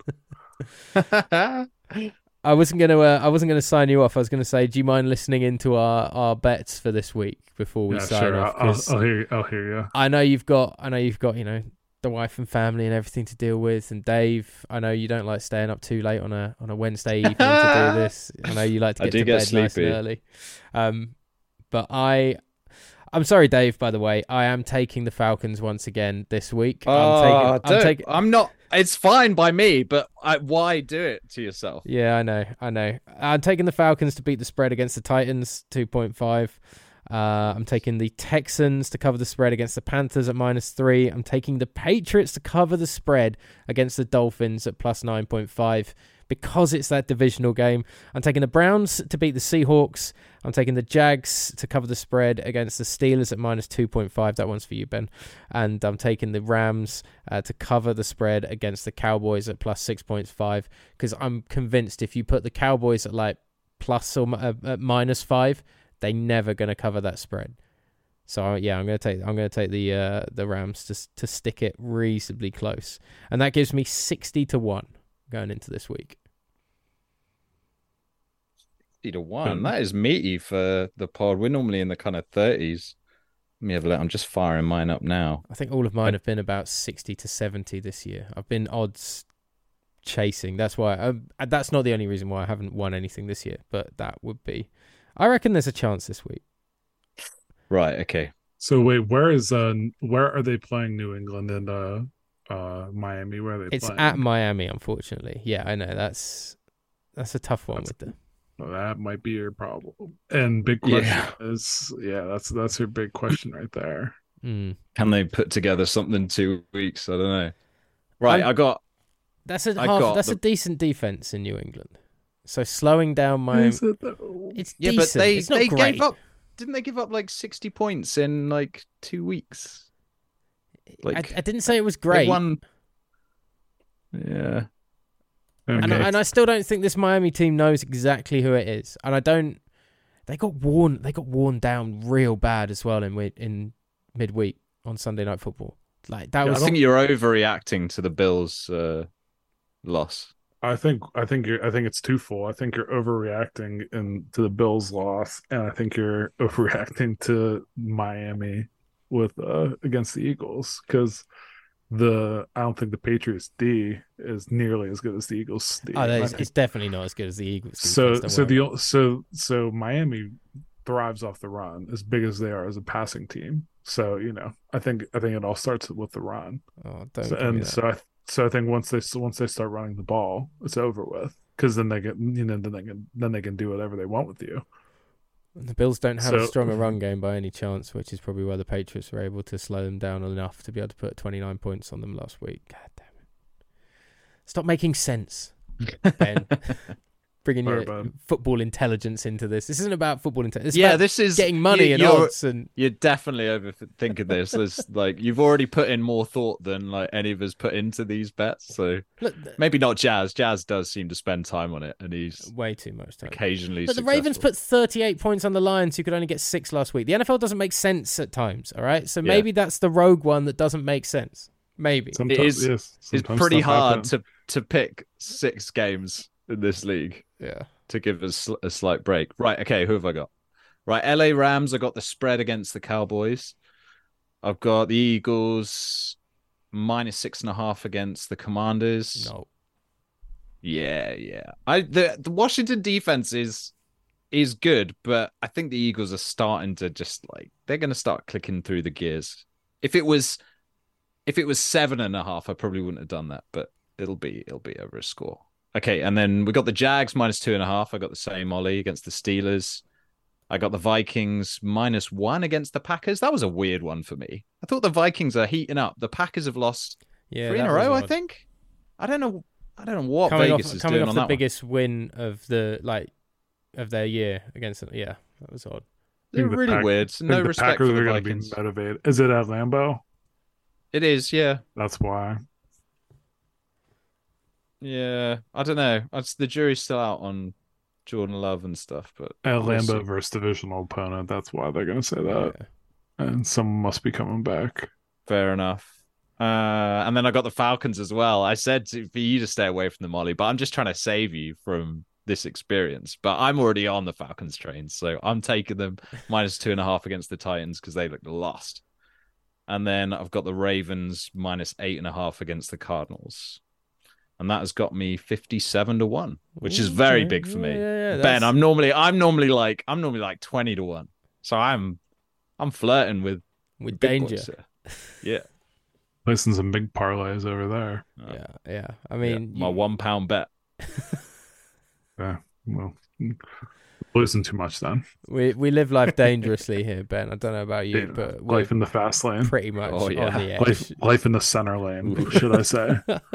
I wasn't gonna. Uh, I wasn't gonna sign you off. I was gonna say, do you mind listening into our, our bets for this week before we Yeah, sign sure. off? I'll, I'll, 'Cause I'll hear. You, I'll hear you. I know you've got. I know you've got. You know, the wife and family and everything to deal with. And Dave, I know you don't like staying up too late on a on a Wednesday evening to do this. I know you like to I get do to get bed nice and sleepy. early. Um, but I. I'm sorry, Dave. By the way, I am taking the Falcons once again this week. Oh, I'm taking. I'm don't- taking. I'm not. It's fine by me, but I, why do it to yourself? Yeah, I know, I know. I'm taking the Falcons to beat the spread against the Titans, two point five. Uh, I'm taking the Texans to cover the spread against the Panthers at minus three. I'm taking the Patriots to cover the spread against the Dolphins at plus nine point five because it's that divisional game. I'm taking the Browns to beat the Seahawks. I'm taking the Jags to cover the spread against the Steelers at minus two point five. That one's for you, Ben. And I'm taking the Rams uh, to cover the spread against the Cowboys at plus six point five because I'm convinced if you put the Cowboys at like plus or uh, at minus five, they're never going to cover that spread. So yeah, I'm going to take I'm going to take the uh, the Rams to to stick it reasonably close, and that gives me sixty to one going into this week. fifty to one. Hmm. That is meaty for the pod. We're normally in the kind of thirties. Let me have a look. I'm just firing mine up now. I think all of mine have been about sixty to seventy this year. I've been odds chasing. That's why. Um, that's not the only reason why I haven't won anything this year, but that would be. I reckon there's a chance this week. Right. Okay. So wait, where is uh where are they playing New England and uh uh Miami? Where are they It's playing? at Miami, unfortunately. Yeah, I know that's that's a tough one That's- with them. Well, that might be your problem. And big question Yeah. is yeah, that's that's your big question right there. Mm. Can they put together something in two weeks? I don't know. Right. I'm- I got. That's a I half, got that's the- a decent defense in New England. So slowing down Miami, Is it though? it's Yeah, decent. but they it's not they great. gave up. Didn't they give up like sixty points in like two weeks? Like I, I didn't say it was they great. won. Yeah. And, Okay. I, and I still don't think this Miami team knows exactly who it is. And I don't. They got worn. They got worn down real bad as well in mid- in midweek on Sunday Night Football. Like that Yeah, I was. think you're overreacting to the Bills' uh, loss. I think I think you're I think it's twofold. I think you're overreacting in to the Bills' loss, and I think you're overreacting to Miami with uh against the Eagles, because the I don't think the Patriots D is nearly as good as the Eagles D. Oh, And I it's, think- it's definitely not as good as the Eagles. so defense, so don't worry. the so so Miami thrives off the run, as big as they are as a passing team. So you know, I think I think it all starts with the run. oh, don't So, give me and that. so I so I think once they once they start running the ball, it's over with, because then they get you know then they can then they can do whatever they want with you. The Bills don't have a So- stronger run game by any chance, which is probably why the Patriots were able to slow them down enough to be able to put twenty-nine points on them last week. God damn it. Stop making sense, Ben. Bringing Sorry, your bud. football intelligence into this. This isn't about football intelligence. It's Yeah, about this is getting money you, and you're, odds. And You're definitely overthinking this. There's like you've already put in more thought than like any of us put into these bets. So look, maybe not Jazz. Jazz does seem to spend time on it, and he's way too much time. occasionally. But the Ravens put thirty-eight points on the Lions, who could only get six last week. The N F L doesn't make sense at times, all right? So Yeah. maybe that's the rogue one that doesn't make sense. Maybe. Sometimes, It is- yes, It's sometimes pretty stuff hard happens. to to pick six games in this league Yeah. to give us a slight break. Right. Okay. Who have I got? Right. L A Rams. I got the spread against the Cowboys. I've got the Eagles minus six and a half against the Commanders. No. Yeah, yeah. I the the Washington defense is is good, but I think the Eagles are starting to just like they're going to start clicking through the gears. If it was if it was seven and a half, I probably wouldn't have done that, but it'll be it'll be over a score. Okay, and then we got the Jags minus two and a half. I got the same Ollie against the Steelers. I got the Vikings minus one against the Packers. That was a weird one for me. I thought the Vikings are heating up. The Packers have lost Yeah, three in that a was row, I odd. think. I don't know. I don't know what Coming Vegas off, is coming doing off on the that one. biggest win of the like of their year against them. Yeah, that was odd. They're think the really Pack- weird. I No think the respect Packers for are the going to be Vikings. motivated. Is it at Lambeau? It is, yeah. That's why. Yeah. I don't know. It's, the jury's still out on Jordan Love and stuff, but At we'll Lambeau see. versus divisional opponent. That's why they're going to say that. Yeah. And someone must be coming back. Fair enough. Uh, and then I got the Falcons as well. I said to, for you to stay away from the Molly, but I'm just trying to save you from this experience. But I'm already on the Falcons train, so I'm taking them minus two and a half against the Titans because they look lost. And then I've got the Ravens minus eight and a half against the Cardinals. And that has got me fifty-seven to one, which is very Okay. big for me. Yeah, yeah, yeah, Ben, that's- I'm normally I'm normally like I'm normally like twenty to one. So I'm I'm flirting with With big danger. boys here. Yeah. Placing some big parlays over there. Yeah, yeah. I Yeah, mean, my you- one pound bet. Yeah. Well, losing too much then. we we live life dangerously here, Ben. I don't know about you, Yeah, but we're life in the fast lane. pretty much Oh, yeah. on the edge. Life, life in the center lane, should I say?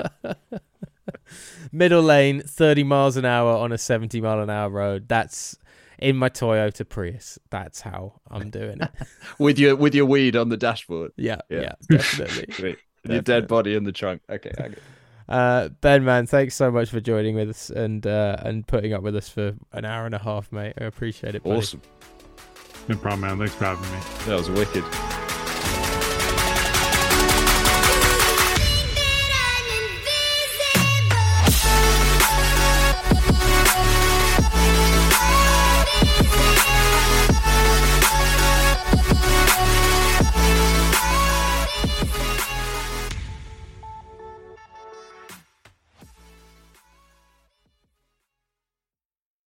Middle lane, thirty miles an hour on a seventy mile an hour road. That's in my Toyota Prius. That's how I'm doing it. with your with your weed on the dashboard. Yeah, yeah, Yeah. definitely. Wait, your Definitely. dead body in the trunk. Okay, I get it. Uh, Ben, man, thanks so much for joining with us and uh, and putting up with us for an hour and a half, mate. I appreciate it. Buddy. Awesome. No problem, man. Thanks for having me. That was wicked.